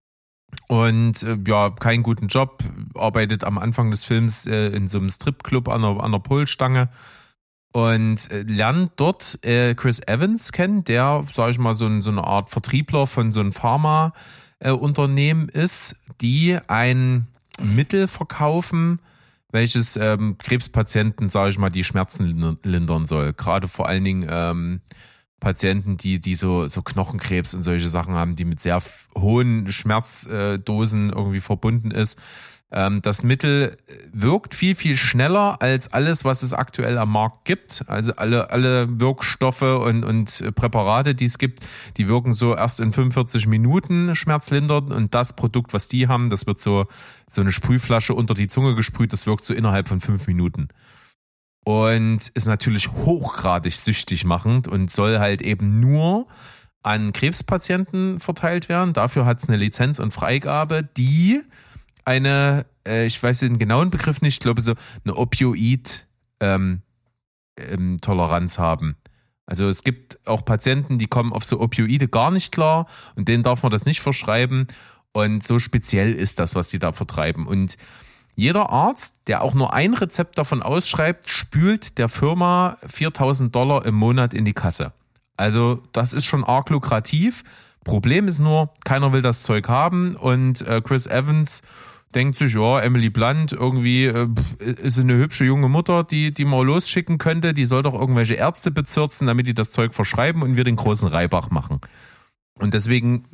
und keinen guten Job, arbeitet am Anfang des Films in so einem Stripclub an der Polstange und lernt dort Chris Evans kennen, der, sag ich mal, so eine Art Vertriebler von so einem Pharma-Unternehmen ist, die ein Mittel verkaufen, welches Krebspatienten, sage ich mal, die Schmerzen lindern soll. Gerade vor allen Dingen Patienten, die so Knochenkrebs und solche Sachen haben, die mit sehr hohen Schmerzdosen irgendwie verbunden ist. Das Mittel wirkt viel, viel schneller als alles, was es aktuell am Markt gibt. Also alle Wirkstoffe und Präparate, die es gibt, die wirken so erst in 45 Minuten schmerzlindernd. Und das Produkt, was die haben, das wird so eine Sprühflasche unter die Zunge gesprüht, das wirkt so innerhalb von 5 Minuten. Und ist natürlich hochgradig süchtig machend und soll halt eben nur an Krebspatienten verteilt werden. Dafür hat es eine Lizenz und Freigabe, die eine, ich weiß den genauen Begriff nicht, ich glaube so eine Opioid-Toleranz haben. Also es gibt auch Patienten, die kommen auf so Opioide gar nicht klar und denen darf man das nicht verschreiben. Und so speziell ist das, was die da vertreiben. Und jeder Arzt, der auch nur ein Rezept davon ausschreibt, spült der Firma $4.000 im Monat in die Kasse. Also das ist schon arg lukrativ. Problem ist nur, keiner will das Zeug haben und Chris Evans denkt sich, ja, Emily Blunt irgendwie ist eine hübsche junge Mutter, die mal losschicken könnte, die soll doch irgendwelche Ärzte bezirzen, damit die das Zeug verschreiben und wir den großen Reibach machen. Und deswegen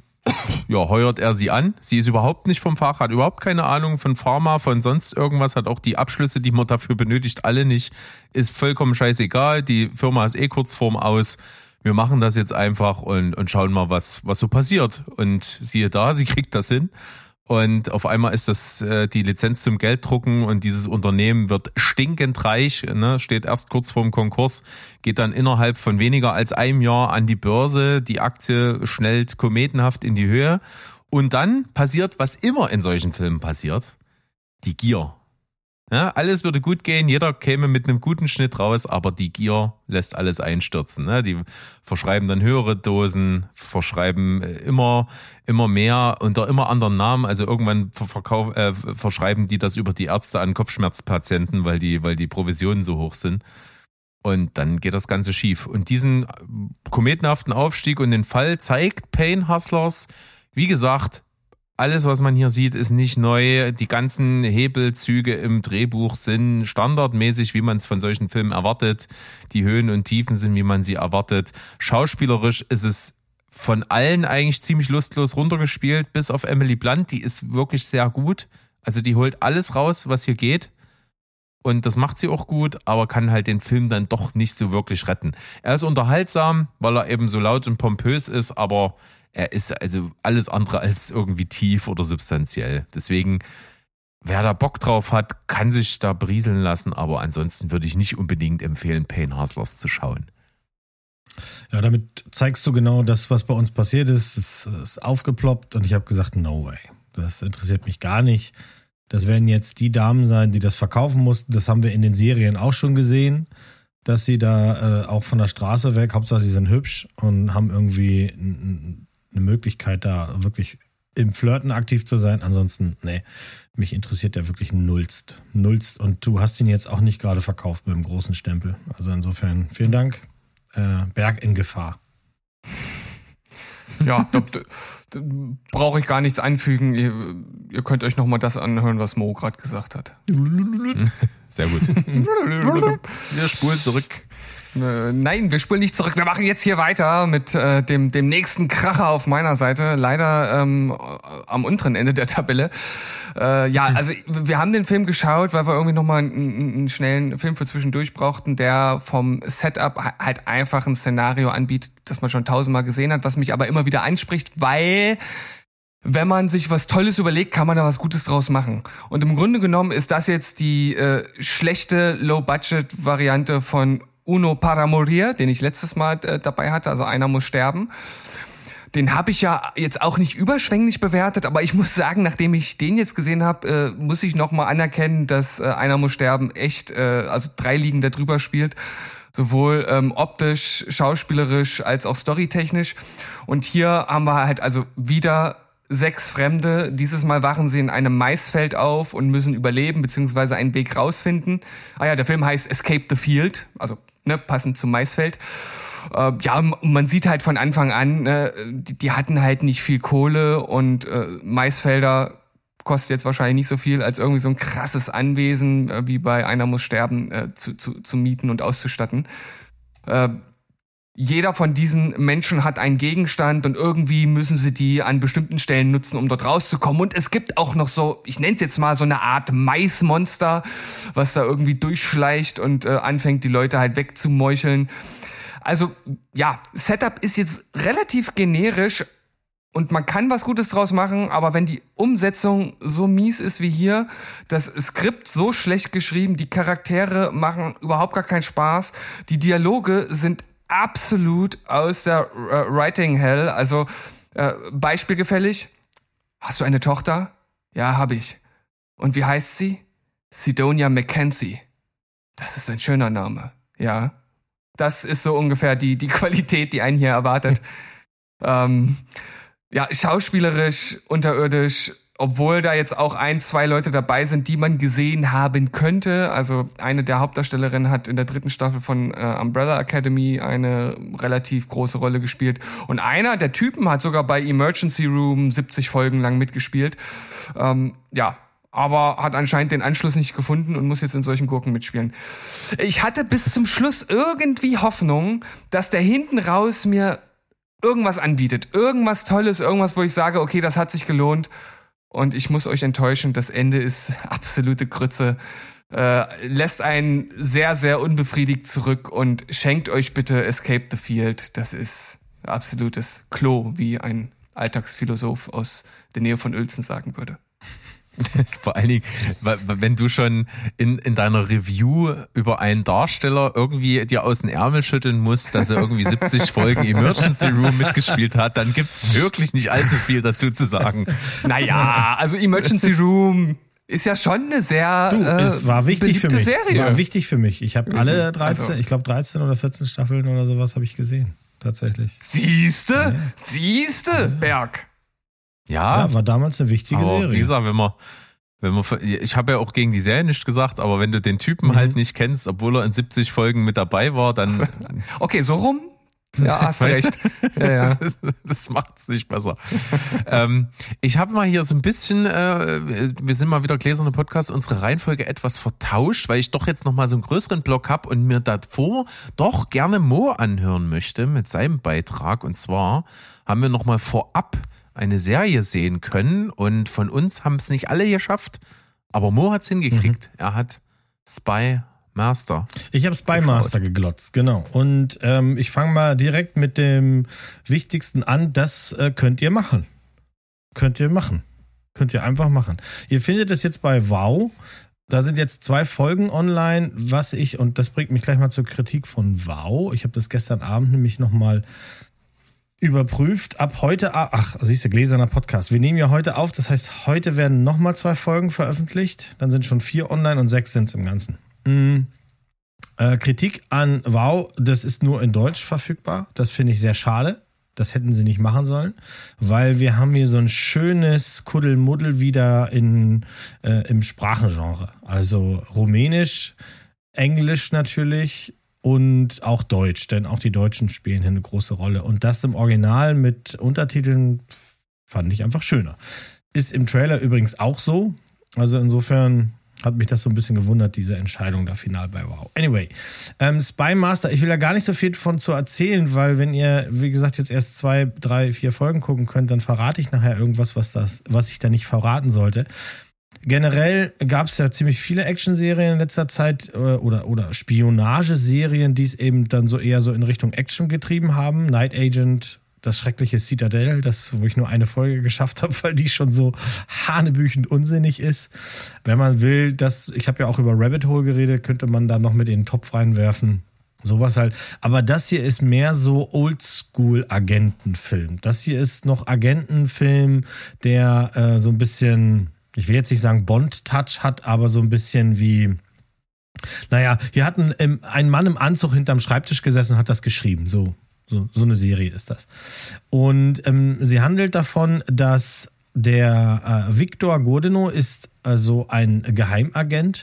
heuert er sie an. Sie ist überhaupt nicht vom Fach, hat überhaupt keine Ahnung von Pharma, von sonst irgendwas, hat auch die Abschlüsse, die man dafür benötigt, alle nicht. Ist vollkommen scheißegal, die Firma ist kurz vorm Aus. Wir machen das jetzt einfach und schauen mal, was so passiert. Und siehe da, sie kriegt das hin. Und auf einmal ist das die Lizenz zum Gelddrucken und dieses Unternehmen wird stinkend reich, ne, steht erst kurz vorm Konkurs, geht dann innerhalb von weniger als einem Jahr an die Börse, die Aktie schnellt kometenhaft in die Höhe und dann passiert, was immer in solchen Filmen passiert, die Gier. Ja, alles würde gut gehen, jeder käme mit einem guten Schnitt raus, aber die Gier lässt alles einstürzen. Ne? Die verschreiben dann höhere Dosen, verschreiben immer mehr unter immer anderen Namen. Also irgendwann verschreiben die das über die Ärzte an Kopfschmerzpatienten, weil die Provisionen so hoch sind. Und dann geht das Ganze schief. Und diesen kometenhaften Aufstieg und den Fall zeigt Pain Hustlers, wie gesagt, alles, was man hier sieht, ist nicht neu. Die ganzen Hebelzüge im Drehbuch sind standardmäßig, wie man es von solchen Filmen erwartet. Die Höhen und Tiefen sind, wie man sie erwartet. Schauspielerisch ist es von allen eigentlich ziemlich lustlos runtergespielt, bis auf Emily Blunt. Die ist wirklich sehr gut. Also die holt alles raus, was hier geht. Und das macht sie auch gut, aber kann halt den Film dann doch nicht so wirklich retten. Er ist unterhaltsam, weil er eben so laut und pompös ist, aber er ist also alles andere als irgendwie tief oder substanziell. Deswegen, wer da Bock drauf hat, kann sich da berieseln lassen. Aber ansonsten würde ich nicht unbedingt empfehlen, Pain Hustlers zu schauen. Ja, damit zeigst du genau das, was bei uns passiert ist. Es ist aufgeploppt und ich habe gesagt, no way. Das interessiert mich gar nicht. Das werden jetzt die Damen sein, die das verkaufen mussten. Das haben wir in den Serien auch schon gesehen. dass sie da auch von der Straße weg, Hauptsache sie sind hübsch und haben irgendwie eine Möglichkeit, da wirklich im Flirten aktiv zu sein. Ansonsten, nee, mich interessiert der wirklich nullst. Und du hast ihn jetzt auch nicht gerade verkauft mit dem großen Stempel. Also insofern, vielen Dank. Berg in Gefahr. Ja, da brauche ich gar nichts anfügen. Ihr könnt euch nochmal das anhören, was Mo gerade gesagt hat. Sehr gut. Wir spulen zurück. Nein, wir spulen nicht zurück. Wir machen jetzt hier weiter mit dem nächsten Kracher auf meiner Seite. Leider am unteren Ende der Tabelle. Also wir haben den Film geschaut, weil wir irgendwie nochmal einen schnellen Film für zwischendurch brauchten, der vom Setup halt einfach ein Szenario anbietet, das man schon 1000-mal gesehen hat, was mich aber immer wieder anspricht, weil wenn man sich was Tolles überlegt, kann man da was Gutes draus machen. Und im Grunde genommen ist das jetzt die schlechte Low-Budget-Variante von Uno para Morir, den ich letztes Mal dabei hatte, also Einer muss sterben. Den habe ich ja jetzt auch nicht überschwänglich bewertet, aber ich muss sagen, nachdem ich den jetzt gesehen habe, muss ich nochmal anerkennen, dass Einer muss sterben echt, also 3 Ligen da drüber spielt. Sowohl optisch, schauspielerisch als auch storytechnisch. Und hier haben wir halt also wieder 6 Fremde. Dieses Mal wachen sie in einem Maisfeld auf und müssen überleben, beziehungsweise einen Weg rausfinden. Der Film heißt Escape the Field, also passend zum Maisfeld. Man sieht halt von Anfang an, die hatten halt nicht viel Kohle und Maisfelder kostet jetzt wahrscheinlich nicht so viel, als irgendwie so ein krasses Anwesen wie bei Einer muss sterben zu mieten und auszustatten. Jeder von diesen Menschen hat einen Gegenstand und irgendwie müssen sie die an bestimmten Stellen nutzen, um dort rauszukommen. Und es gibt auch noch so, ich nenne es jetzt mal so eine Art Maismonster, was da irgendwie durchschleicht und anfängt, die Leute halt wegzumeucheln. Also ja, Setup ist jetzt relativ generisch und man kann was Gutes draus machen, aber wenn die Umsetzung so mies ist wie hier, das Skript so schlecht geschrieben, die Charaktere machen überhaupt gar keinen Spaß, die Dialoge sind absolut aus der Writing Hell. Also beispielgefällig, hast du eine Tochter? Ja, habe ich. Und wie heißt sie? Sidonia Mackenzie. Das ist ein schöner Name. Ja. Das ist so ungefähr die Qualität, die einen hier erwartet. Schauspielerisch, unterirdisch, obwohl da jetzt auch 1-2 Leute dabei sind, die man gesehen haben könnte. Also eine der Hauptdarstellerinnen hat in der 3. Staffel von Umbrella Academy eine relativ große Rolle gespielt. Und einer der Typen hat sogar bei Emergency Room 70 Folgen lang mitgespielt. Aber hat anscheinend den Anschluss nicht gefunden und muss jetzt in solchen Gurken mitspielen. Ich hatte bis zum Schluss irgendwie Hoffnung, dass der hinten raus mir irgendwas anbietet. Irgendwas Tolles, irgendwas, wo ich sage, okay, das hat sich gelohnt. Und ich muss euch enttäuschen, das Ende ist absolute Grütze. Lässt einen sehr, sehr unbefriedigt zurück und schenkt euch bitte Escape the Field. Das ist absolutes Klo, wie ein Alltagsphilosoph aus der Nähe von Uelzen sagen würde. Vor allen Dingen, wenn du schon in deiner Review über einen Darsteller irgendwie dir aus den Ärmel schütteln musst, dass er irgendwie 70 Folgen Emergency Room mitgespielt hat, dann gibt's wirklich nicht allzu viel dazu zu sagen. Naja, also Emergency Room ist ja schon eine sehr es war wichtig für mich. Serie. War wichtig für mich. Ich habe alle 13, ich glaube 13 oder 14 Staffeln oder sowas habe ich gesehen, tatsächlich. Siehste, Berg. Ja, war damals eine wichtige Serie. Wie gesagt, ich habe ja auch gegen die Serie nichts gesagt, aber wenn du den Typen halt nicht kennst, obwohl er in 70 Folgen mit dabei war, dann... Okay, so rum? Ja, hast recht. Ja. Das macht's nicht besser. Ich habe mal hier so ein bisschen, wir sind mal wieder gläserne Podcast, unsere Reihenfolge etwas vertauscht, weil ich doch jetzt nochmal so einen größeren Block habe und mir davor doch gerne Mo anhören möchte mit seinem Beitrag. Und zwar haben wir nochmal vorab eine Serie sehen können und von uns haben es nicht alle geschafft, aber Mo hat's hingekriegt. Er hat Spy Master. Ich habe Spy Master geglotzt, genau. Und ich fange mal direkt mit dem Wichtigsten an. Das könnt ihr machen. Könnt ihr einfach machen. Ihr findet es jetzt bei Wow. Da sind jetzt 2 Folgen online, und das bringt mich gleich mal zur Kritik von Wow. Ich habe das gestern Abend nämlich nochmal überprüft. Ab heute, siehst du, gläserner Podcast. Wir nehmen ja heute auf, das heißt, heute werden nochmal 2 Folgen veröffentlicht. Dann sind schon 4 online und 6 sind es im Ganzen. Kritik an WoW, das ist nur in Deutsch verfügbar. Das finde ich sehr schade. Das hätten sie nicht machen sollen, weil wir haben hier so ein schönes Kuddelmuddel wieder im Sprachengenre. Also Rumänisch, Englisch natürlich und auch Deutsch, denn auch die Deutschen spielen hier eine große Rolle. Und das im Original mit Untertiteln fand ich einfach schöner. Ist im Trailer übrigens auch so. Also insofern hat mich das so ein bisschen gewundert, diese Entscheidung da final bei WoW. Anyway, Spy Master, ich will da gar nicht so viel von zu erzählen, weil wenn ihr, wie gesagt, jetzt erst 2, 3, 4 Folgen gucken könnt, dann verrate ich nachher irgendwas, was ich da nicht verraten sollte. Generell gab es ja ziemlich viele Action-Serien in letzter Zeit oder Spionageserien, die es eben dann so eher so in Richtung Action getrieben haben. Night Agent, das schreckliche Citadel, wo ich nur eine Folge geschafft habe, weil die schon so hanebüchend unsinnig ist. Wenn man will, ich habe ja auch über Rabbit Hole geredet, könnte man da noch mit in den Topf reinwerfen. Sowas halt. Aber das hier ist mehr so Oldschool-Agentenfilm. Das hier ist noch Agentenfilm, der so ein bisschen, ich will jetzt nicht sagen Bond-Touch hat, aber so ein bisschen wie, naja, hier hat ein Mann im Anzug hinterm Schreibtisch gesessen und hat das geschrieben. So eine Serie ist das. Und sie handelt davon, dass der Viktor Godino ist also ein Geheimagent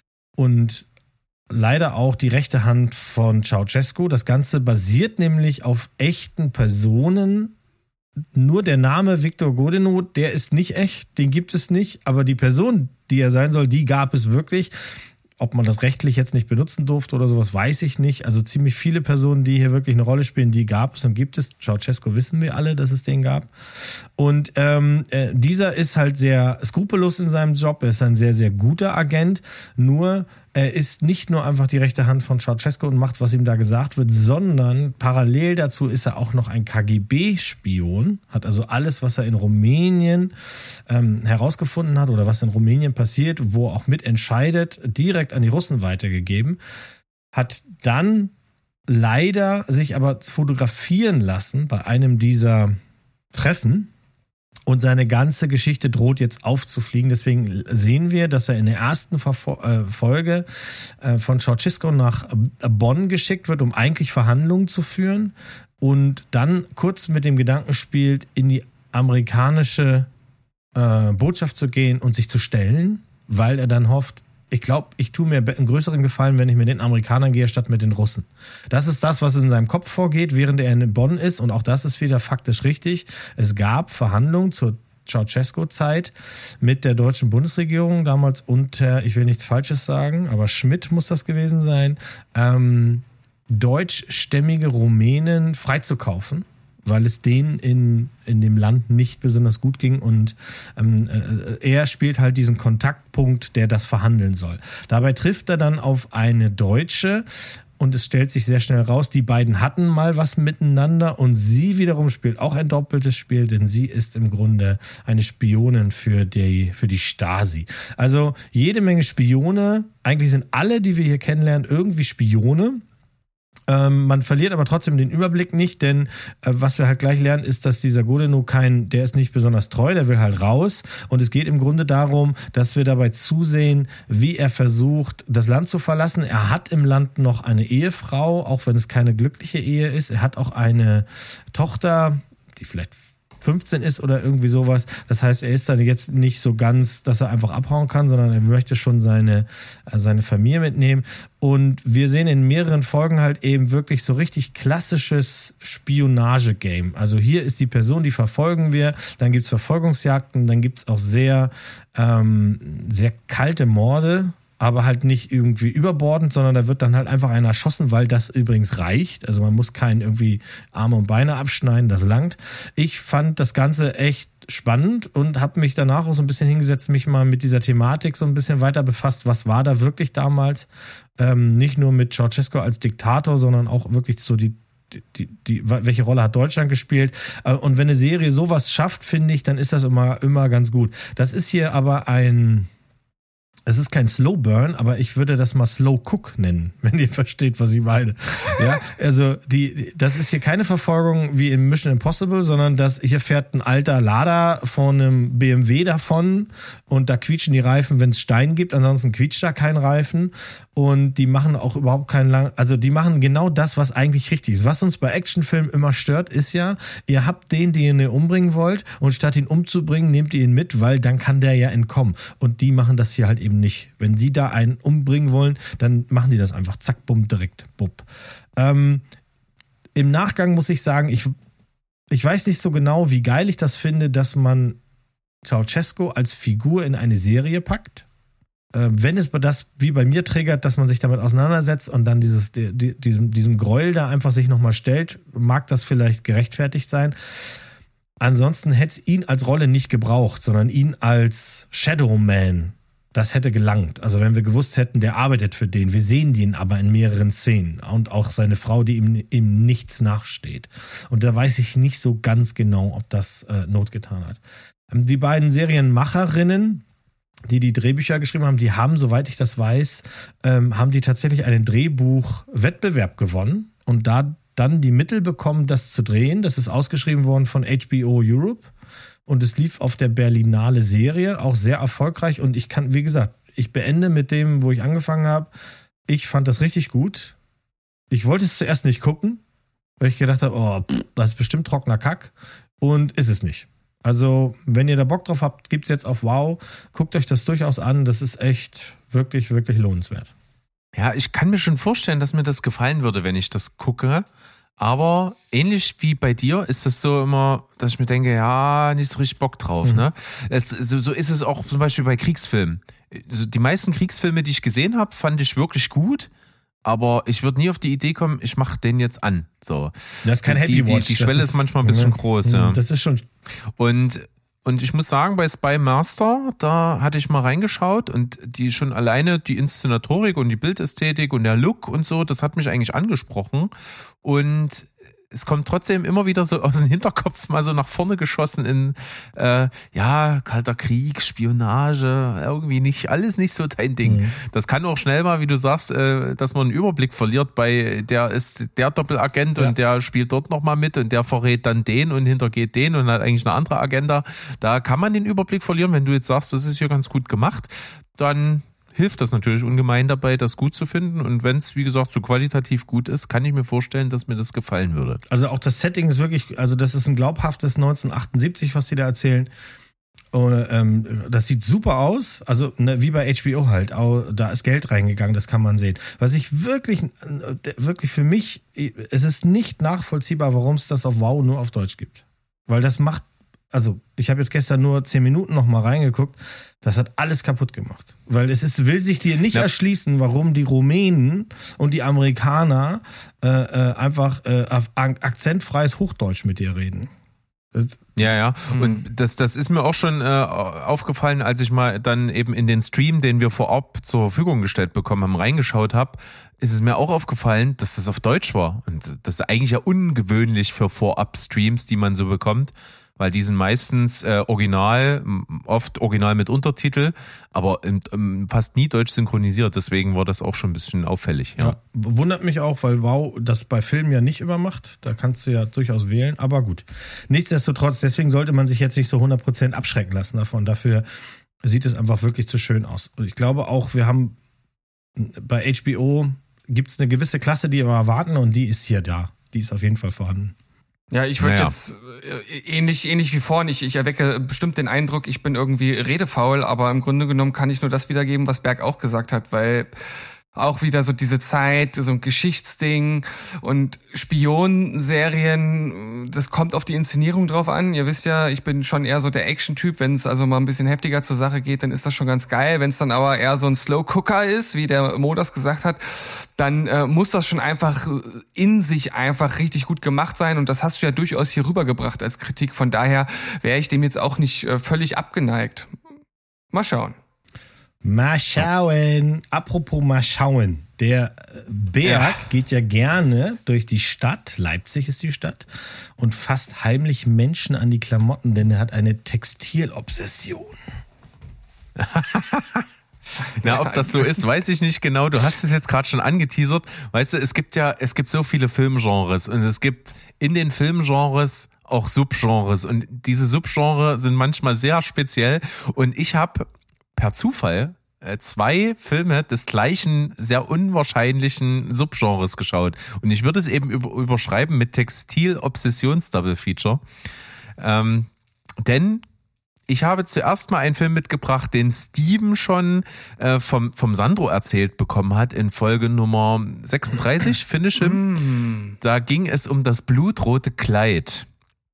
und leider auch die rechte Hand von Ceausescu. Das Ganze basiert nämlich auf echten Personen. Nur der Name Viktor Godino, der ist nicht echt, den gibt es nicht. Aber die Person, die er sein soll, die gab es wirklich. Ob man das rechtlich jetzt nicht benutzen durfte oder sowas, weiß ich nicht. Also ziemlich viele Personen, die hier wirklich eine Rolle spielen, die gab es und gibt es. Ceausescu wissen wir alle, dass es den gab. Und dieser ist halt sehr skrupellos in seinem Job. Er ist ein sehr, sehr guter Agent. Nur er ist nicht nur einfach die rechte Hand von Ceausescu und macht, was ihm da gesagt wird, sondern parallel dazu ist er auch noch ein KGB-Spion, hat also alles, was er in Rumänien herausgefunden hat oder was in Rumänien passiert, wo er auch mitentscheidet, direkt an die Russen weitergegeben, hat dann leider sich aber fotografieren lassen bei einem dieser Treffen. Und seine ganze Geschichte droht jetzt aufzufliegen. Deswegen sehen wir, dass er in der ersten Folge von Ceausescu nach Bonn geschickt wird, um eigentlich Verhandlungen zu führen. Und dann kurz mit dem Gedanken spielt, in die amerikanische Botschaft zu gehen und sich zu stellen, weil er dann hofft, ich glaube, ich tue mir einen größeren Gefallen, wenn ich mit den Amerikanern gehe, statt mit den Russen. Das ist das, was in seinem Kopf vorgeht, während er in Bonn ist. Und auch das ist wieder faktisch richtig. Es gab Verhandlungen zur Ceausescu-Zeit mit der deutschen Bundesregierung, damals unter, ich will nichts Falsches sagen, aber Schmidt muss das gewesen sein, deutschstämmige Rumänen freizukaufen, weil es denen in dem Land nicht besonders gut ging und er spielt halt diesen Kontaktpunkt, der das verhandeln soll. Dabei trifft er dann auf eine Deutsche und es stellt sich sehr schnell raus, die beiden hatten mal was miteinander und sie wiederum spielt auch ein doppeltes Spiel, denn sie ist im Grunde eine Spionin für die Stasi. Also jede Menge Spione, eigentlich sind alle, die wir hier kennenlernen, irgendwie Spione. Man verliert aber trotzdem den Überblick nicht, denn was wir halt gleich lernen, ist, dass dieser Godino der ist nicht besonders treu, der will halt raus und es geht im Grunde darum, dass wir dabei zusehen, wie er versucht, das Land zu verlassen. Er hat im Land noch eine Ehefrau, auch wenn es keine glückliche Ehe ist. Er hat auch eine Tochter, die vielleicht 15 ist oder irgendwie sowas. Das heißt, er ist dann jetzt nicht so ganz, dass er einfach abhauen kann, sondern er möchte schon seine Familie mitnehmen. Und wir sehen in mehreren Folgen halt eben wirklich so richtig klassisches Spionage-Game. Also hier ist die Person, die verfolgen wir, dann gibt's Verfolgungsjagden, dann gibt's auch sehr kalte Morde, aber halt nicht irgendwie überbordend, sondern da wird dann halt einfach einer erschossen, weil das übrigens reicht. Also man muss keinen irgendwie Arme und Beine abschneiden, das langt. Ich fand das Ganze echt spannend und habe mich danach auch so ein bisschen hingesetzt, mich mal mit dieser Thematik so ein bisschen weiter befasst. Was war da wirklich damals? Nicht nur mit Ceausescu als Diktator, sondern auch wirklich so welche Rolle hat Deutschland gespielt? Und wenn eine Serie sowas schafft, finde ich, dann ist das immer ganz gut. Das ist hier aber ein es ist kein Slow Burn, aber ich würde das mal Slow Cook nennen, wenn ihr versteht, was ich meine. Ja, also das ist hier keine Verfolgung wie in Mission Impossible, sondern hier fährt ein alter Lader von einem BMW davon und da quietschen die Reifen, wenn es Stein gibt, ansonsten quietscht da kein Reifen und die machen auch überhaupt also die machen genau das, was eigentlich richtig ist. Was uns bei Actionfilmen immer stört, ist ja, ihr habt den ihr umbringen wollt und statt ihn umzubringen, nehmt ihr ihn mit, weil dann kann der ja entkommen. Und die machen das hier halt eben nicht. Wenn sie da einen umbringen wollen, dann machen die das einfach. Zack, bumm, direkt, bupp. Im Nachgang muss ich sagen, ich weiß nicht so genau, wie geil ich das finde, dass man Ceausescu als Figur in eine Serie packt. Wenn es das wie bei mir triggert, dass man sich damit auseinandersetzt und dann diesem Gräuel da einfach sich nochmal stellt, mag das vielleicht gerechtfertigt sein. Ansonsten hätte es ihn als Rolle nicht gebraucht, sondern ihn als Shadow Man. Das hätte gelangt. Also wenn wir gewusst hätten, der arbeitet für den. Wir sehen den aber in mehreren Szenen. Und auch seine Frau, die ihm nichts nachsteht. Und da weiß ich nicht so ganz genau, ob das Not getan hat. Die beiden Serienmacherinnen, die Drehbücher geschrieben haben, die haben, soweit ich das weiß, haben die tatsächlich einen Drehbuchwettbewerb gewonnen. Und dann die Mittel bekommen, das zu drehen. Das ist ausgeschrieben worden von HBO Europe. Und es lief auf der Berlinale Serie, auch sehr erfolgreich. Und ich beende mit dem, wo ich angefangen habe. Ich fand das richtig gut. Ich wollte es zuerst nicht gucken, weil ich gedacht habe, das ist bestimmt trockener Kack. Und ist es nicht. Also, wenn ihr da Bock drauf habt, gibt's jetzt auf Wow. Guckt euch das durchaus an. Das ist echt wirklich, wirklich lohnenswert. Ja, ich kann mir schon vorstellen, dass mir das gefallen würde, wenn ich das gucke. Aber ähnlich wie bei dir ist das so immer, dass ich mir denke, ja, nicht so richtig Bock drauf. Ne? So ist es auch zum Beispiel bei Kriegsfilmen. Also die meisten Kriegsfilme, die ich gesehen habe, fand ich wirklich gut. Aber ich würde nie auf die Idee kommen, ich mache den jetzt an. So. Das ist kein Happy Watch. Die Schwelle ist manchmal ein bisschen groß. Ja. Das ist schon... Und ich muss sagen, bei Spy Master, da hatte ich mal reingeschaut und die schon alleine die Inszenatorik und die Bildästhetik und der Look und so, das hat mich eigentlich angesprochen. Und es kommt trotzdem immer wieder so aus dem Hinterkopf mal so nach vorne geschossen in, Kalter Krieg, Spionage, irgendwie alles nicht so dein Ding. Mhm. Das kann auch schnell mal, wie du sagst, dass man einen Überblick verliert der ist der Doppelagent und der spielt dort nochmal mit und der verrät dann den und hintergeht den und hat eigentlich eine andere Agenda. Da kann man den Überblick verlieren. Wenn du jetzt sagst, das ist hier ganz gut gemacht, dann hilft das natürlich ungemein dabei, das gut zu finden. Und wenn es, wie gesagt, so qualitativ gut ist, kann ich mir vorstellen, dass mir das gefallen würde. Also auch das Setting ist wirklich, also das ist ein glaubhaftes 1978, was die da erzählen. Und, das sieht super aus, also wie bei HBO halt. Da ist Geld reingegangen, das kann man sehen. Was ich wirklich für mich, es ist nicht nachvollziehbar, warum es das auf Wow nur auf Deutsch gibt. Weil das macht, also ich habe jetzt gestern nur 10 Minuten noch mal reingeguckt, das hat alles kaputt gemacht. Weil will sich dir nicht erschließen, warum die Rumänen und die Amerikaner einfach akzentfreies Hochdeutsch mit dir reden. Ja. Und das ist mir auch schon aufgefallen, als ich mal dann eben in den Stream, den wir vorab zur Verfügung gestellt bekommen haben, reingeschaut habe, ist es mir auch aufgefallen, dass das auf Deutsch war. Und das ist eigentlich ja ungewöhnlich für Vorab-Streams, die man so bekommt. Weil die sind meistens oft original mit Untertitel, aber fast nie deutsch synchronisiert. Deswegen war das auch schon ein bisschen auffällig. Ja. Wundert mich auch, weil Wow das bei Filmen ja nicht immer macht. Da kannst du ja durchaus wählen, aber gut. Nichtsdestotrotz, deswegen sollte man sich jetzt nicht so 100% abschrecken lassen davon. Dafür sieht es einfach wirklich zu schön aus. Und ich glaube auch, wir haben bei HBO gibt es eine gewisse Klasse, die wir erwarten und die ist hier da. Die ist auf jeden Fall vorhanden. Ja, ich würde jetzt ähnlich wie vorhin, ich erwecke bestimmt den Eindruck, ich bin irgendwie redefaul, aber im Grunde genommen kann ich nur das wiedergeben, was Berg auch gesagt hat, weil auch wieder so diese Zeit, so ein Geschichtsding und Spionenserien, das kommt auf die Inszenierung drauf an. Ihr wisst ja, ich bin schon eher so der Action-Typ. Wenn es also mal ein bisschen heftiger zur Sache geht, dann ist das schon ganz geil. Wenn es dann aber eher so ein Slow-Cooker ist, wie der Mo das gesagt hat, dann muss das schon einfach in sich einfach richtig gut gemacht sein. Und das hast du ja durchaus hier rübergebracht als Kritik. Von daher wäre ich dem jetzt auch nicht völlig abgeneigt. Mal schauen. Mal schauen. Apropos mal schauen. Der Berg geht ja gerne durch die Stadt, Leipzig ist die Stadt, und fasst heimlich Menschen an die Klamotten, denn er hat eine Textilobsession. Na, ob das so ist, weiß ich nicht genau. Du hast es jetzt gerade schon angeteasert. Weißt du, es gibt so viele Filmgenres und es gibt in den Filmgenres auch Subgenres und diese Subgenre sind manchmal sehr speziell und ich habe per Zufall 2 Filme des gleichen, sehr unwahrscheinlichen Subgenres geschaut. Und ich würde es eben überschreiben mit Textil-Obsessions-Double-Feature. Denn ich habe zuerst mal einen Film mitgebracht, den Steven schon vom Sandro erzählt bekommen hat in Folge Nummer 36, Finish Him. Da ging es um das blutrote Kleid.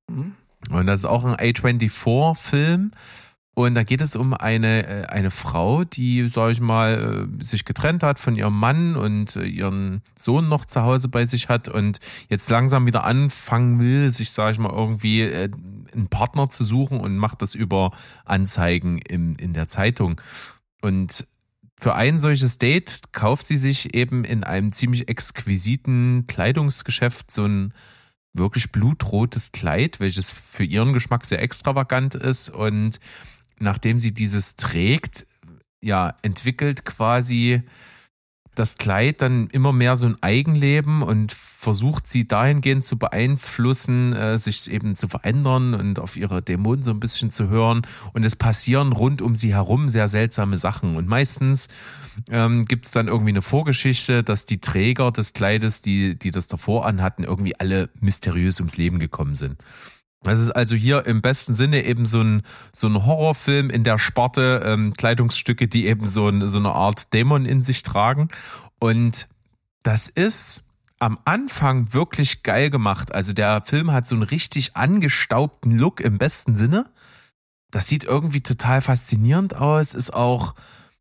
Und das ist auch ein A24-Film. Und da geht es um eine Frau, die, sag ich mal, sich getrennt hat von ihrem Mann und ihren Sohn noch zu Hause bei sich hat und jetzt langsam wieder anfangen will, sich, sag ich mal, irgendwie einen Partner zu suchen und macht das über Anzeigen in der Zeitung. Und für ein solches Date kauft sie sich eben in einem ziemlich exquisiten Kleidungsgeschäft so ein wirklich blutrotes Kleid, welches für ihren Geschmack sehr extravagant ist und nachdem sie dieses trägt, ja, entwickelt quasi das Kleid dann immer mehr so ein Eigenleben und versucht sie dahingehend zu beeinflussen, sich eben zu verändern und auf ihre Dämonen so ein bisschen zu hören. Und es passieren rund um sie herum sehr seltsame Sachen. Und meistens gibt es dann irgendwie eine Vorgeschichte, dass die Träger des Kleides, die das davor anhatten, irgendwie alle mysteriös ums Leben gekommen sind. Das ist also hier im besten Sinne eben so ein Horrorfilm in der Sparte Kleidungsstücke, die eben so eine Art Dämon in sich tragen. Und das ist am Anfang wirklich geil gemacht. Also der Film hat so einen richtig angestaubten Look im besten Sinne. Das sieht irgendwie total faszinierend aus, ist auch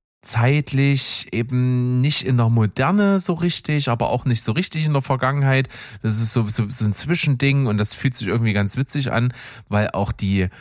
zeitlich eben nicht in der Moderne so richtig, aber auch nicht so richtig in der Vergangenheit. Das ist so ein Zwischending und das fühlt sich irgendwie ganz witzig an, weil auch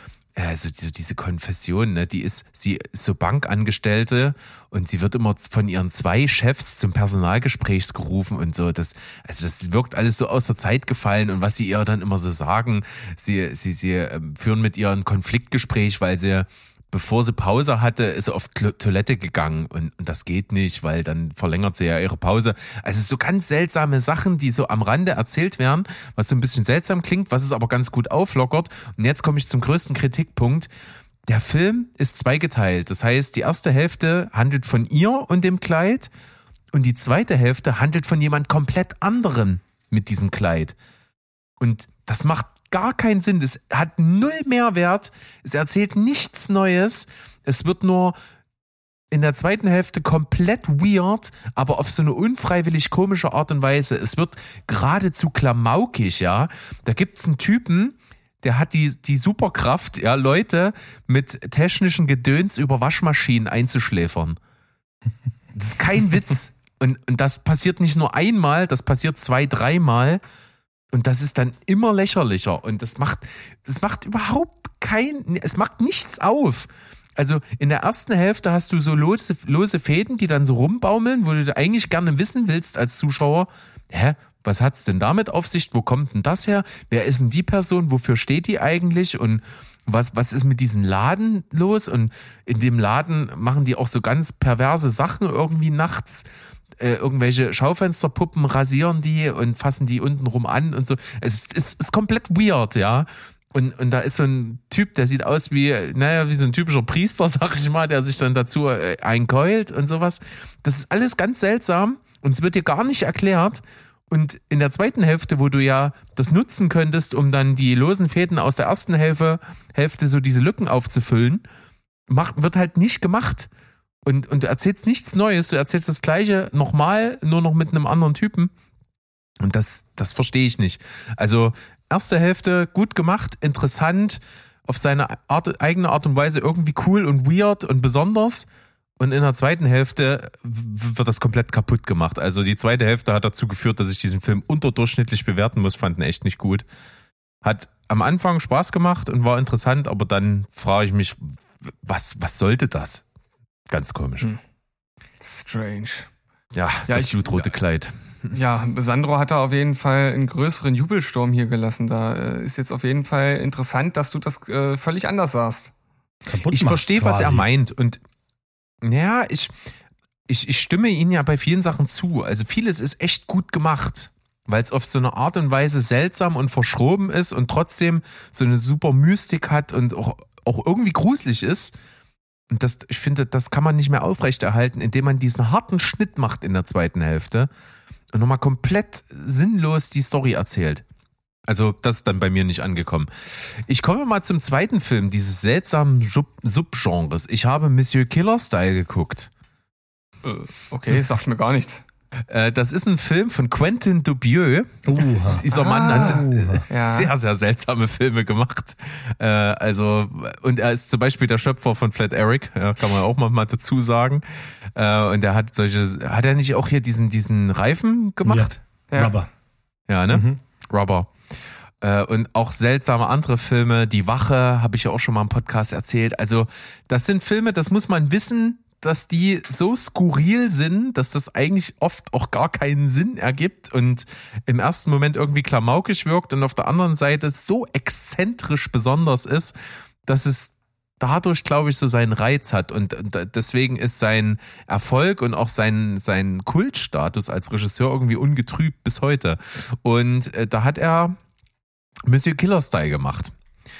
diese Konfession, ne, sie ist so Bankangestellte und sie wird immer von ihren 2 Chefs zum Personalgespräch gerufen und so. Das wirkt alles so aus der Zeit gefallen und was sie ihr dann immer so sagen, sie führen mit ihr ein Konfliktgespräch, weil sie, bevor sie Pause hatte, ist sie auf Toilette gegangen und das geht nicht, weil dann verlängert sie ja ihre Pause. Also so ganz seltsame Sachen, die so am Rande erzählt werden, was so ein bisschen seltsam klingt, was es aber ganz gut auflockert. Und jetzt komme ich zum größten Kritikpunkt. Der Film ist zweigeteilt. Das heißt, die erste Hälfte handelt von ihr und dem Kleid und die zweite Hälfte handelt von jemand komplett anderem mit diesem Kleid. Und das macht gar keinen Sinn. Es hat 0 Mehrwert. Es erzählt nichts Neues. Es wird nur in der zweiten Hälfte komplett weird, aber auf so eine unfreiwillig komische Art und Weise. Es wird geradezu klamaukig, ja. Da gibt's einen Typen, der hat die Superkraft, ja, Leute mit technischen Gedöns über Waschmaschinen einzuschläfern. Das ist kein Witz. Und das passiert nicht nur einmal, das passiert 2, 3 Mal. Und das ist dann immer lächerlicher und das macht es macht nichts auf. Also in der ersten Hälfte hast du so lose Fäden, die dann so rumbaumeln, wo du eigentlich gerne wissen willst als Zuschauer, was hat's denn damit auf sich? Wo kommt denn das her? Wer ist denn die Person? Wofür steht die eigentlich? Und was ist mit diesem Laden los? Und in dem Laden machen die auch so ganz perverse Sachen irgendwie nachts. Irgendwelche Schaufensterpuppen rasieren die und fassen die untenrum an und so. Es ist komplett weird, ja. Und da ist so ein Typ, der sieht aus wie so ein typischer Priester, sag ich mal, der sich dann dazu einkeult und sowas. Das ist alles ganz seltsam und es wird dir gar nicht erklärt. Und in der zweiten Hälfte, wo du ja das nutzen könntest, um dann die losen Fäden aus der ersten Hälfte so diese Lücken aufzufüllen, wird halt nicht gemacht. Und du erzählst nichts Neues, du erzählst das Gleiche nochmal, nur noch mit einem anderen Typen. Und das verstehe ich nicht. Also erste Hälfte gut gemacht, interessant, auf seine eigene Art und Weise irgendwie cool und weird und besonders. Und in der zweiten Hälfte wird das komplett kaputt gemacht. Also die zweite Hälfte hat dazu geführt, dass ich diesen Film unterdurchschnittlich bewerten muss, fand ihn echt nicht gut. Hat am Anfang Spaß gemacht und war interessant, aber dann frage ich mich, was sollte das? Ganz komisch. Strange. Ja, das blutrote Kleid. Ja, Sandro hat da auf jeden Fall einen größeren Jubelsturm hier gelassen. Da ist jetzt auf jeden Fall interessant, dass du das völlig anders sahst. Ich verstehe, was er meint. Und Ja, ich stimme Ihnen ja bei vielen Sachen zu. Also vieles ist echt gut gemacht, weil es auf so eine Art und Weise seltsam und verschroben ist und trotzdem so eine super Mystik hat und auch irgendwie gruselig ist. Und ich finde, das kann man nicht mehr aufrechterhalten, indem man diesen harten Schnitt macht in der zweiten Hälfte und nochmal komplett sinnlos die Story erzählt. Also das ist dann bei mir nicht angekommen. Ich komme mal zum zweiten Film dieses seltsamen Subgenres. Ich habe Monsieur Killer Style geguckt. Okay, sagt mir gar nichts. Das ist ein Film von Quentin Dupieux. Dieser Mann hat sehr, sehr seltsame Filme gemacht. Und er ist zum Beispiel der Schöpfer von Flat Eric, ja, kann man auch mal dazu sagen. Und er hat hat er nicht auch hier diesen Reifen gemacht? Ja. Rubber. Ja, ne? Rubber. Und auch seltsame andere Filme. Die Wache habe ich ja auch schon mal im Podcast erzählt. Also das sind Filme, das muss man wissen, dass die so skurril sind, dass das eigentlich oft auch gar keinen Sinn ergibt und im ersten Moment irgendwie klamaukig wirkt und auf der anderen Seite so exzentrisch besonders ist, dass es dadurch, glaube ich, so seinen Reiz hat und deswegen ist sein Erfolg und auch sein Kultstatus als Regisseur irgendwie ungetrübt bis heute. Und da hat er Monsieur Killer Style gemacht.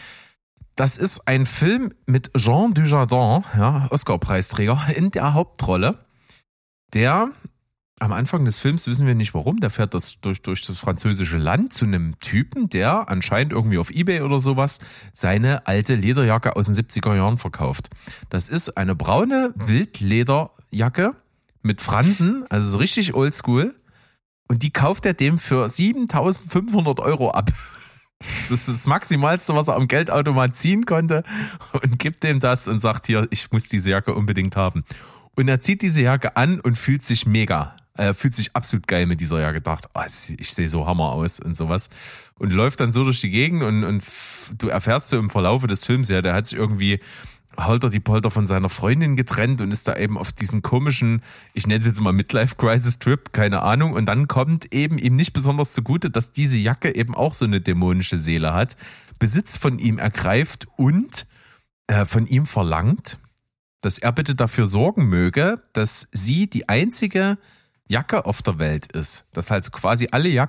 Das ist ein Film mit Jean Dujardin, ja, Oscar-Preisträger, in der Hauptrolle. Der, am Anfang des Films wissen wir nicht warum, der fährt durch das französische Land zu einem Typen, der anscheinend irgendwie auf eBay oder sowas seine alte Lederjacke aus den 70er Jahren verkauft. Das ist eine braune Wildlederjacke mit Fransen, also so richtig oldschool. Und die kauft er dem für 7.500 € ab. Das ist das Maximalste, was er am Geldautomat ziehen konnte und gibt dem das und sagt hier, ich muss diese Jacke unbedingt haben. Und er zieht diese Jacke an und fühlt sich fühlt sich absolut geil mit dieser Jacke. Dachte, ich sehe so Hammer aus und sowas. Und läuft dann so durch die Gegend und du erfährst so im Verlaufe des Films, ja, der hat sich irgendwie Holter die Polter von seiner Freundin getrennt und ist da eben auf diesen komischen, ich nenne es jetzt mal Midlife-Crisis-Trip, keine Ahnung. Und dann kommt eben ihm nicht besonders zugute, dass diese Jacke eben auch so eine dämonische Seele hat, Besitz von ihm ergreift und von ihm verlangt, dass er bitte dafür sorgen möge, dass sie die einzige Jacke auf der Welt ist. Dass halt quasi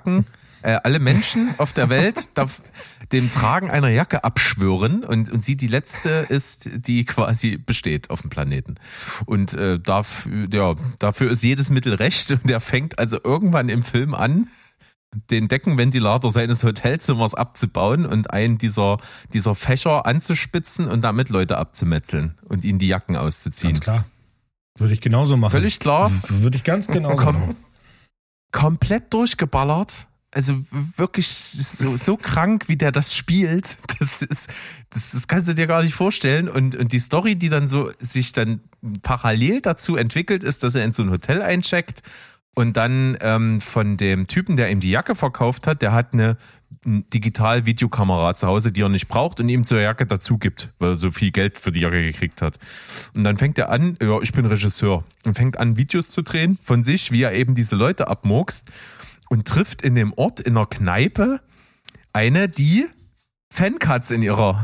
alle Menschen auf der Welt dem Tragen einer Jacke abschwören und sie die letzte ist, die quasi besteht auf dem Planeten. Und dafür ist jedes Mittel recht und er fängt also irgendwann im Film an, den Deckenventilator seines Hotelzimmers abzubauen und einen dieser Fächer anzuspitzen und damit Leute abzumetzeln und ihnen die Jacken auszuziehen. Ganz klar. Würde ich genauso machen. Völlig klar. Würde ich ganz genauso machen. Komplett durchgeballert. Also wirklich so krank, wie der das spielt, das kannst du dir gar nicht vorstellen. Und die Story, die dann so sich dann parallel dazu entwickelt, ist, dass er in so ein Hotel eincheckt und dann von dem Typen, der ihm die Jacke verkauft hat, der hat eine Digital-Videokamera zu Hause, die er nicht braucht und ihm zur Jacke dazu gibt, weil er so viel Geld für die Jacke gekriegt hat. Und dann fängt er an, ja, ich bin Regisseur, und fängt an, Videos zu drehen von sich, wie er eben diese Leute abmurkst. Und trifft in dem Ort, in einer Kneipe, eine, die Fancuts in ihrer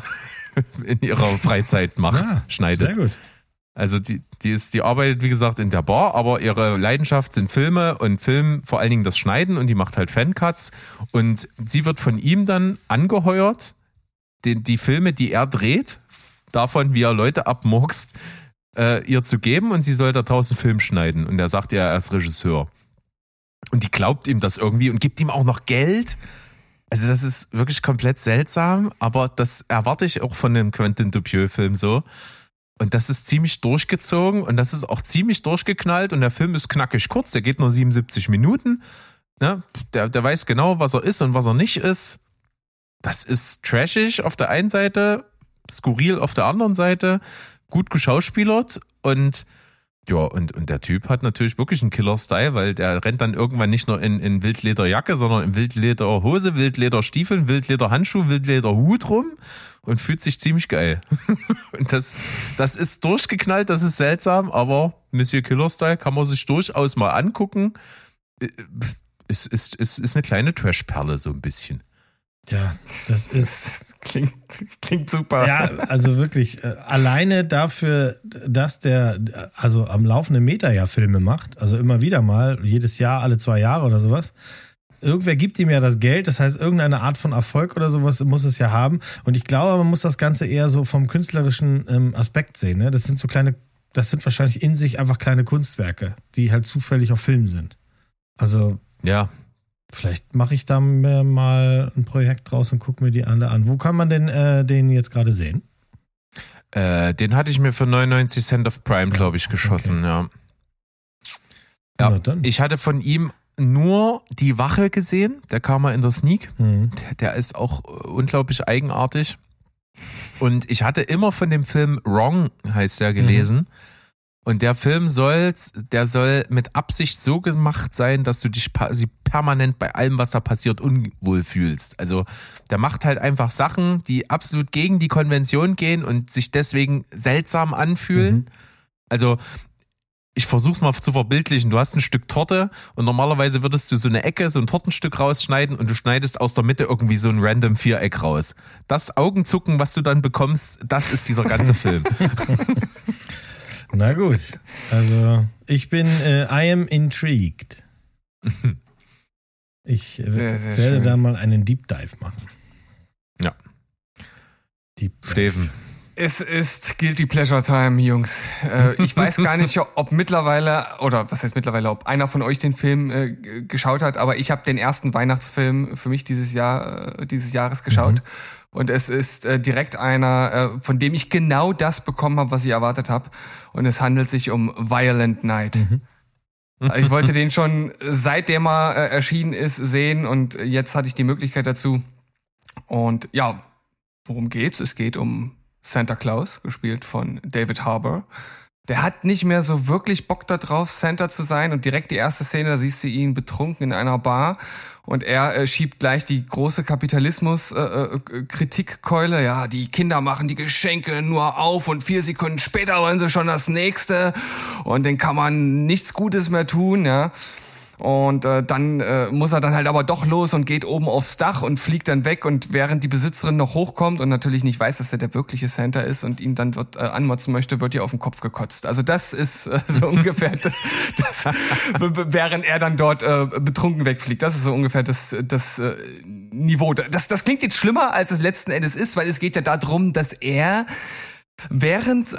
Freizeit macht, schneidet. Sehr gut. Also die arbeitet, wie gesagt, in der Bar, aber ihre Leidenschaft sind Filme und Film, vor allen Dingen das Schneiden, und die macht halt Fancuts. Und sie wird von ihm dann angeheuert, die Filme, die er dreht, davon, wie er Leute abmurkst, ihr zu geben, und sie soll da draußen Film schneiden. Und er sagt ja, er ist Regisseur. Und die glaubt ihm das irgendwie und gibt ihm auch noch Geld. Also das ist wirklich komplett seltsam, aber das erwarte ich auch von dem Quentin Dupieux-Film so. Und das ist ziemlich durchgezogen und das ist auch ziemlich durchgeknallt und der Film ist knackig kurz, der geht nur 77 Minuten. Ne? Der weiß genau, was er ist und was er nicht ist. Das ist trashig auf der einen Seite, skurril auf der anderen Seite, gut geschauspielert und ja, und der Typ hat natürlich wirklich einen Killer-Style, weil der rennt dann irgendwann nicht nur in Wildlederjacke, sondern in Wildlederhose, Wildlederstiefeln, Wildlederhandschuh, Wildlederhut rum und fühlt sich ziemlich geil. Und das ist durchgeknallt, das ist seltsam, aber Monsieur Killer-Style kann man sich durchaus mal angucken. Es ist eine kleine Trash-Perle so ein bisschen. Ja, das ist... Klingt super. Ja, also wirklich, alleine dafür, dass der also am laufenden Meter ja Filme macht, also immer wieder mal, jedes Jahr, alle 2 Jahre oder sowas. Irgendwer gibt ihm ja das Geld, das heißt, irgendeine Art von Erfolg oder sowas muss es ja haben. Und ich glaube, man muss das Ganze eher so vom künstlerischen Aspekt sehen. Ne? Das sind wahrscheinlich in sich einfach kleine Kunstwerke, die halt zufällig auf Film sind. Also, Ja. vielleicht mache ich da mal ein Projekt draus und gucke mir die alle an. Wo kann man denn den jetzt gerade sehen? Den hatte ich mir für 99 Cent auf Prime, glaube ich, geschossen, ja. Na Ja, dann. ich hatte von ihm nur Die Wache gesehen, der kam mal in der Sneak. Mhm. Der ist auch unglaublich eigenartig. Und ich hatte immer von dem Film Wrong, heißt der, gelesen. Und der Film soll mit Absicht so gemacht sein, dass du dich permanent bei allem, was da passiert, unwohl fühlst. Also der macht halt einfach Sachen, die absolut gegen die Konvention gehen und sich deswegen seltsam anfühlen. Also ich versuch's mal zu verbildlichen. Du hast ein Stück Torte und normalerweise würdest du so eine Ecke, so ein Tortenstück rausschneiden und du schneidest aus der Mitte irgendwie so ein random Viereck raus. Das Augenzucken, was du dann bekommst, das ist dieser ganze Film. Na gut, also ich bin, I am intrigued. Ich sehr werde schön. da mal einen Deep Dive machen. Ja. Deep Dive. Steven. Es ist Guilty Pleasure Time, Jungs. Ich weiß gar nicht, ob mittlerweile, oder was heißt mittlerweile, ob einer von euch den Film geschaut hat, aber ich habe den ersten Weihnachtsfilm für mich dieses Jahres geschaut. Und es ist direkt einer, von dem ich genau das bekommen habe, was ich erwartet habe. Und es handelt sich um Violent Night. Also ich wollte den schon, seitdem er erschienen ist, sehen und jetzt hatte ich die Möglichkeit dazu. Und ja, worum geht's? Es geht um Santa Claus, gespielt von David Harbour. Der hat nicht mehr so wirklich Bock darauf, Santa zu sein. Und direkt die erste Szene, da siehst du ihn betrunken in einer Bar. Und er schiebt gleich die große Kapitalismus-Kritikkeule. Ja, die Kinder machen die Geschenke nur auf und 4 Sekunden später wollen sie schon das nächste. Und den kann man nichts Gutes mehr tun, ja. Und dann muss er dann halt aber doch los und geht oben aufs Dach und fliegt dann weg. Und während die Besitzerin noch hochkommt und natürlich nicht weiß, dass er der wirkliche Santa ist und ihn dann dort anmotzen möchte, wird ihr auf den Kopf gekotzt. Also das ist so ungefähr das während er dann dort betrunken wegfliegt. Das ist so ungefähr das Niveau. Das klingt jetzt schlimmer, als es letzten Endes ist, weil es geht ja darum, dass er während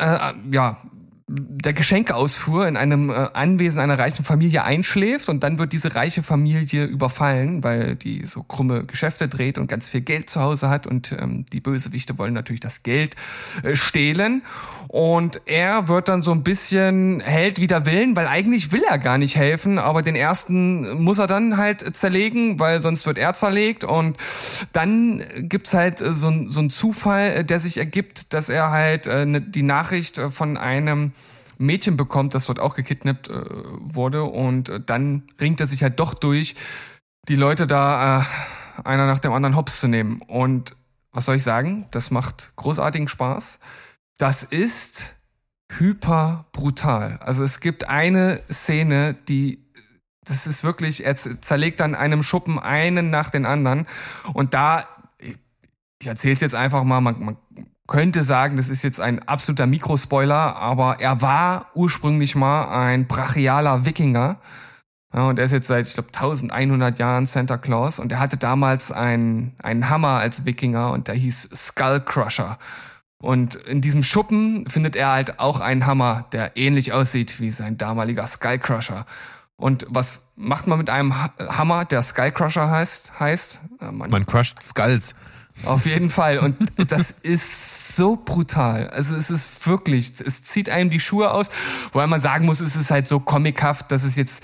der Geschenkeausfuhr in einem Anwesen einer reichen Familie einschläft und dann wird diese reiche Familie überfallen, weil die so krumme Geschäfte dreht und ganz viel Geld zu Hause hat und die Bösewichte wollen natürlich das Geld stehlen und er wird dann so ein bisschen Held wider Willen, weil eigentlich will er gar nicht helfen, aber den ersten muss er dann halt zerlegen, weil sonst wird er zerlegt und dann gibt's halt so einen Zufall, der sich ergibt, dass er halt die Nachricht von einem Mädchen bekommt, das dort auch gekidnappt wurde und dann ringt er sich halt doch durch, die Leute da einer nach dem anderen hops zu nehmen. Und was soll ich sagen? Das macht großartigen Spaß. Das ist hyper brutal. Also es gibt eine Szene, das ist wirklich, er zerlegt an einem Schuppen einen nach den anderen und da, ich erzähl's jetzt einfach mal, man könnte sagen, das ist jetzt ein absoluter Mikrospoiler, aber er war ursprünglich mal ein brachialer Wikinger. Ja, und er ist jetzt seit, ich glaube, 1100 Jahren Santa Claus und er hatte damals einen Hammer als Wikinger und der hieß Skullcrusher. Und in diesem Schuppen findet er halt auch einen Hammer, der ähnlich aussieht wie sein damaliger Skullcrusher. Und was macht man mit einem Hammer, der Skullcrusher heißt? Man crusht Skulls. Auf jeden Fall. Und das ist so brutal. Also es ist wirklich, es zieht einem die Schuhe aus, wobei man sagen muss, es ist halt so comichaft, dass es jetzt,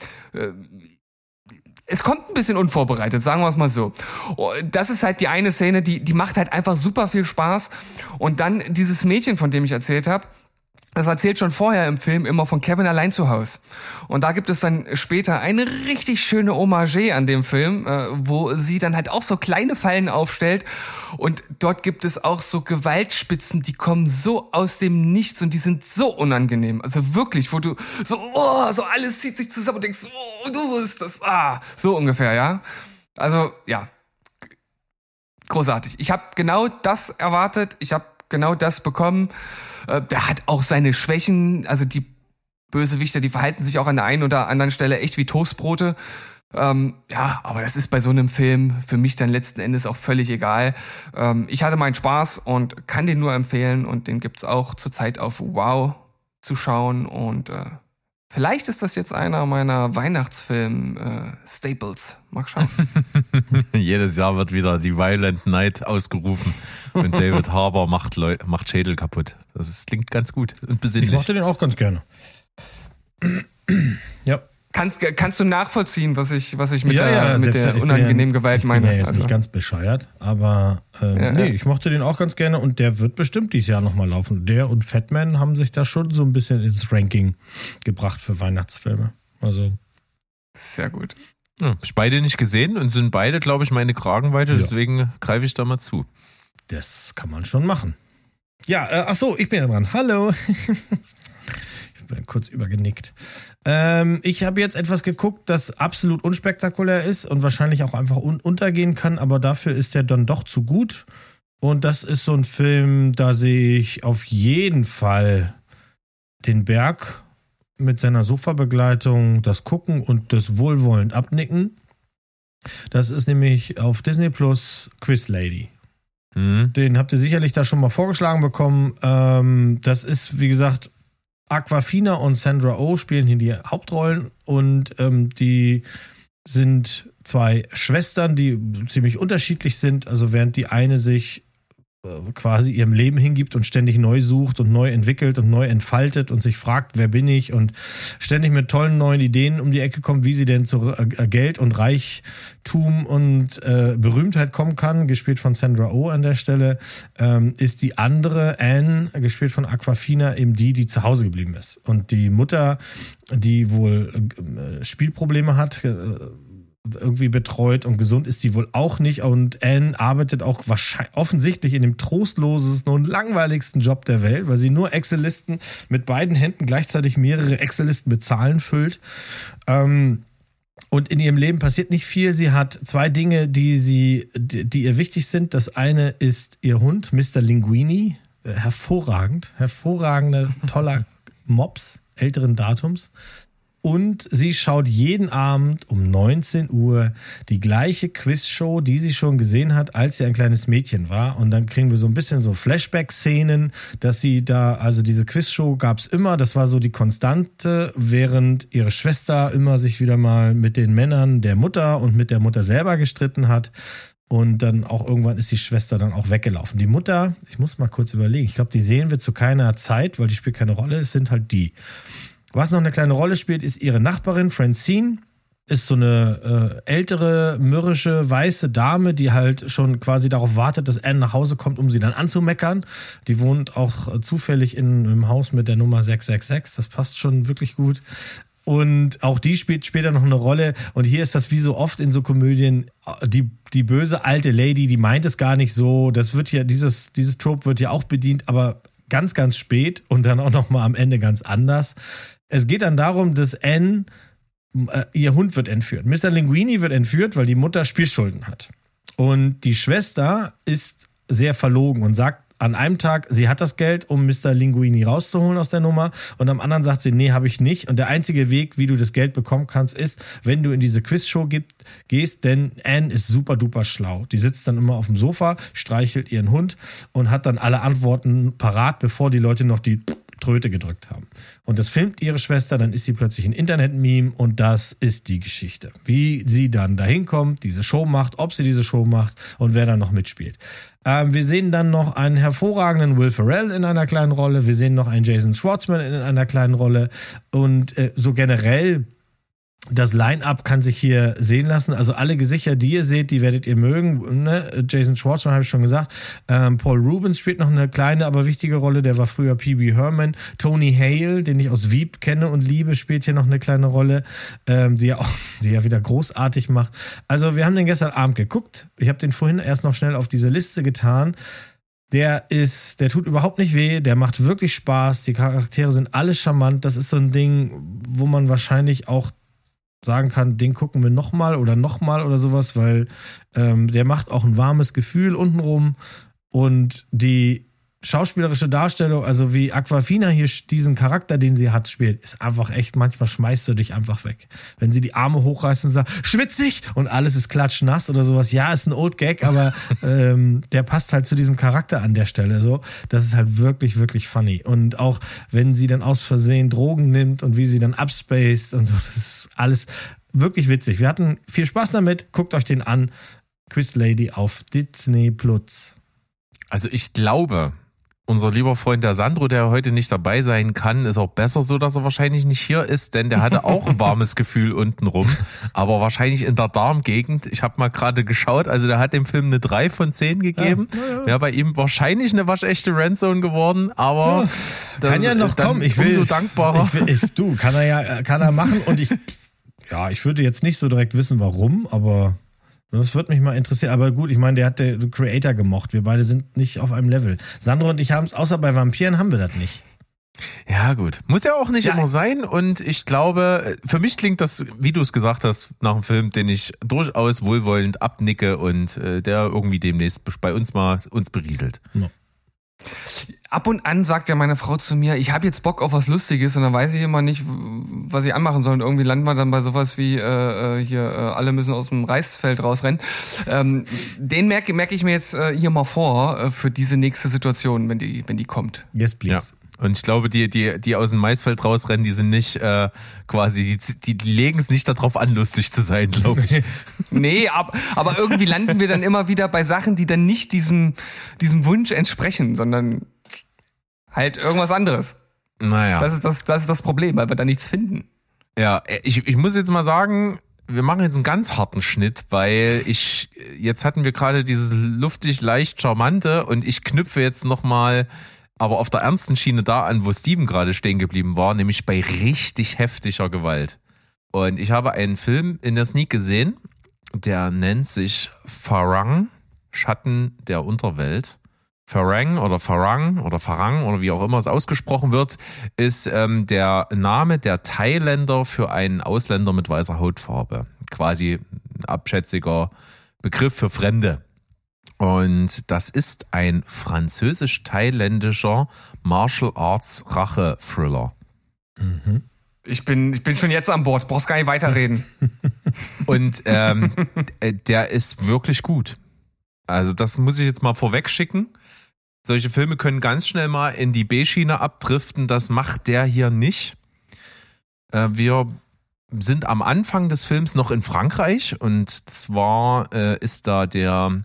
es kommt ein bisschen unvorbereitet, sagen wir es mal so. Das ist halt die eine Szene, die macht halt einfach super viel Spaß. Und dann dieses Mädchen, von dem ich erzählt habe, das erzählt schon vorher im Film immer von Kevin allein zu Haus. Und da gibt es dann später eine richtig schöne Hommage an dem Film, wo sie dann halt auch so kleine Fallen aufstellt. Und dort gibt es auch so Gewaltspitzen, die kommen so aus dem Nichts und die sind so unangenehm. Also wirklich, wo du so alles zieht sich zusammen und denkst, du bist das, so ungefähr, ja. Also, ja. großartig. Ich habe genau das erwartet. Ich habe genau das bekommen. Der hat auch seine Schwächen. Also die Bösewichter, die verhalten sich auch an der einen oder anderen Stelle echt wie Toastbrote. Ja, aber das ist bei so einem Film für mich dann letzten Endes auch völlig egal. Ich hatte meinen Spaß und kann den nur empfehlen. Und den gibt's auch zurzeit auf Wow zu schauen. Und vielleicht ist das jetzt einer meiner Weihnachtsfilm-Staples. Mal schauen. Jedes Jahr wird wieder die Violent Night ausgerufen und David Harbour macht Schädel kaputt. Klingt ganz gut und besinnlich. Ich mochte den auch ganz gerne. Ja. Kannst du nachvollziehen, was ich mit der unangenehmen Gewalt meine? Ich bin ja jetzt nicht ganz bescheuert, aber ich mochte den auch ganz gerne und der wird bestimmt dieses Jahr nochmal laufen. Der und Fatman haben sich da schon so ein bisschen ins Ranking gebracht für Weihnachtsfilme. Also sehr gut. Ja, hab ich beide nicht gesehen und sind beide, glaube ich, meine Kragenweite, deswegen greife ich da mal zu. Das kann man schon machen. Ja, ich bin ja dran. Hallo. Ich bin kurz übergenickt. Ich habe jetzt etwas geguckt, das absolut unspektakulär ist und wahrscheinlich auch einfach untergehen kann, aber dafür ist der dann doch zu gut. Und das ist so ein Film, da sehe ich auf jeden Fall den Berg mit seiner Sofabegleitung, das Gucken und das wohlwollend abnicken. Das ist nämlich auf Disney Plus Quiz Lady. Den habt ihr sicherlich da schon mal vorgeschlagen bekommen. Das ist, wie gesagt, Awkwafina und Sandra Oh spielen hier die Hauptrollen und die sind zwei Schwestern, die ziemlich unterschiedlich sind. Also während die eine sich quasi ihrem Leben hingibt und ständig neu sucht und neu entwickelt und neu entfaltet und sich fragt, wer bin ich und ständig mit tollen neuen Ideen um die Ecke kommt, wie sie denn zu Geld und Reichtum und Berühmtheit kommen kann, gespielt von Sandra Oh an der Stelle, ist die andere, Anne, gespielt von Awkwafina, eben die zu Hause geblieben ist. Und die Mutter, die wohl Spielprobleme hat, irgendwie betreut und gesund ist sie wohl auch nicht und Anne arbeitet auch wahrscheinlich offensichtlich in dem trostlosesten und langweiligsten Job der Welt, weil sie nur Excel-Listen mit beiden Händen gleichzeitig mehrere Excel-Listen mit Zahlen füllt. Und in ihrem Leben passiert nicht viel. Sie hat zwei Dinge, die ihr wichtig sind. Das eine ist ihr Hund, Mr. Linguini. Hervorragender, toller Mops älteren Datums. Und sie schaut jeden Abend um 19 Uhr die gleiche Quizshow, die sie schon gesehen hat, als sie ein kleines Mädchen war. Und dann kriegen wir so ein bisschen so Flashback-Szenen, dass sie da, also diese Quizshow gab's immer, das war so die Konstante, während ihre Schwester immer sich wieder mal mit den Männern der Mutter und mit der Mutter selber gestritten hat. Und dann auch irgendwann ist die Schwester dann auch weggelaufen. Die Mutter, ich muss mal kurz überlegen, ich glaube, die sehen wir zu keiner Zeit, weil die spielt keine Rolle, es sind halt die. Was noch eine kleine Rolle spielt, ist ihre Nachbarin Francine. Ist so eine ältere, mürrische, weiße Dame, die halt schon quasi darauf wartet, dass Anne nach Hause kommt, um sie dann anzumeckern. Die wohnt auch zufällig im Haus mit der Nummer 666. Das passt schon wirklich gut. Und auch die spielt später noch eine Rolle. Und hier ist das wie so oft in so Komödien, die böse alte Lady, die meint es gar nicht so. Das wird ja, dieses Trope wird ja auch bedient, aber ganz, ganz spät und dann auch noch mal am Ende ganz anders. Es geht dann darum, dass Anne, ihr Hund wird entführt. Mr. Linguini wird entführt, weil die Mutter Spielschulden hat. Und die Schwester ist sehr verlogen und sagt an einem Tag, sie hat das Geld, um Mr. Linguini rauszuholen aus der Nummer. Und am anderen sagt sie, nee, habe ich nicht. Und der einzige Weg, wie du das Geld bekommen kannst, ist, wenn du in diese Quizshow gehst, denn Anne ist super duper schlau. Die sitzt dann immer auf dem Sofa, streichelt ihren Hund und hat dann alle Antworten parat, bevor die Leute noch die Tröte gedrückt haben. Und das filmt ihre Schwester, dann ist sie plötzlich ein Internet-Meme und das ist die Geschichte. Wie sie dann dahin kommt, diese Show macht, ob sie diese Show macht und wer dann noch mitspielt. Wir sehen dann noch einen hervorragenden Will Ferrell in einer kleinen Rolle. Wir sehen noch einen Jason Schwartzman in einer kleinen Rolle. Und so generell, das Line-Up kann sich hier sehen lassen. Also alle Gesichter, die ihr seht, die werdet ihr mögen. Ne? Jason Schwartzman habe ich schon gesagt. Paul Rubens spielt noch eine kleine, aber wichtige Rolle. Der war früher P.B. Herman. Tony Hale, den ich aus Veep kenne und liebe, spielt hier noch eine kleine Rolle, die ja wieder großartig macht. Also wir haben den gestern Abend geguckt. Ich habe den vorhin erst noch schnell auf diese Liste getan. Der tut überhaupt nicht weh, der macht wirklich Spaß. Die Charaktere sind alle charmant. Das ist so ein Ding, wo man wahrscheinlich auch sagen kann, den gucken wir nochmal oder sowas, weil der macht auch ein warmes Gefühl untenrum und die schauspielerische Darstellung, also wie Awkwafina hier diesen Charakter, den sie hat, spielt, ist einfach echt, manchmal schmeißt du dich einfach weg. Wenn sie die Arme hochreißt und sagt, schwitzig und alles ist klatschnass oder sowas. Ja, ist ein Old Gag, aber der passt halt zu diesem Charakter an der Stelle so. Das ist halt wirklich, wirklich funny. Und auch, wenn sie dann aus Versehen Drogen nimmt und wie sie dann upspaced und so, das ist alles wirklich witzig. Wir hatten viel Spaß damit. Guckt euch den an. Quiz Lady auf Disney Plus. Also ich glaube, unser lieber Freund der Sandro, der heute nicht dabei sein kann, ist auch besser so, dass er wahrscheinlich nicht hier ist, denn der hatte auch ein warmes Gefühl untenrum, aber wahrscheinlich in der Darmgegend. Ich habe mal gerade geschaut, also der hat dem Film eine 3 von 10 gegeben. Ja. Wäre bei ihm wahrscheinlich eine waschechte Randzone geworden, aber das kann ja noch kommen. Ich will so dankbarer. Kann er machen und ich würde jetzt nicht so direkt wissen, warum, aber das würde mich mal interessieren. Aber gut, ich meine, der hat den Creator gemocht. Wir beide sind nicht auf einem Level. Sandro und ich haben es, außer bei Vampiren haben wir das nicht. Ja gut, muss ja auch nicht immer sein und ich glaube, für mich klingt das, wie du es gesagt hast, nach einem Film, den ich durchaus wohlwollend abnicke und der irgendwie demnächst bei uns berieselt. No. Ab und an sagt ja meine Frau zu mir, ich habe jetzt Bock auf was Lustiges und dann weiß ich immer nicht, was ich anmachen soll. Und irgendwie landen wir dann bei sowas wie alle müssen aus dem Reisfeld rausrennen. Den merke ich mir jetzt hier mal vor für diese nächste Situation, wenn die kommt. Yes, please. Ja. Und ich glaube, die aus dem Maisfeld rausrennen, die sind nicht die legen es nicht darauf an, lustig zu sein, glaube ich. Nee, aber irgendwie landen wir dann immer wieder bei Sachen, die dann nicht diesem Wunsch entsprechen, sondern halt irgendwas anderes. Naja. Das ist das Problem, weil wir da nichts finden. Ja, ich muss jetzt mal sagen, wir machen jetzt einen ganz harten Schnitt, weil jetzt hatten wir gerade dieses luftig leicht charmante und ich knüpfe jetzt nochmal aber auf der ernsten Schiene da an, wo Steven gerade stehen geblieben war, nämlich bei richtig heftiger Gewalt. Und ich habe einen Film in der Sneak gesehen, der nennt sich Farang, Schatten der Unterwelt. Farang oder wie auch immer es ausgesprochen wird, ist der Name der Thailänder für einen Ausländer mit weißer Hautfarbe. Quasi ein abschätziger Begriff für Fremde. Und das ist ein französisch-thailändischer Martial Arts Rache-Thriller. Mhm. Ich bin schon jetzt an Bord, brauchst gar nicht weiterreden. Und der ist wirklich gut. Also das muss ich jetzt mal vorweg schicken. Solche Filme können ganz schnell mal in die B-Schiene abdriften. Das macht der hier nicht. Wir sind am Anfang des Films noch in Frankreich und zwar ist da ein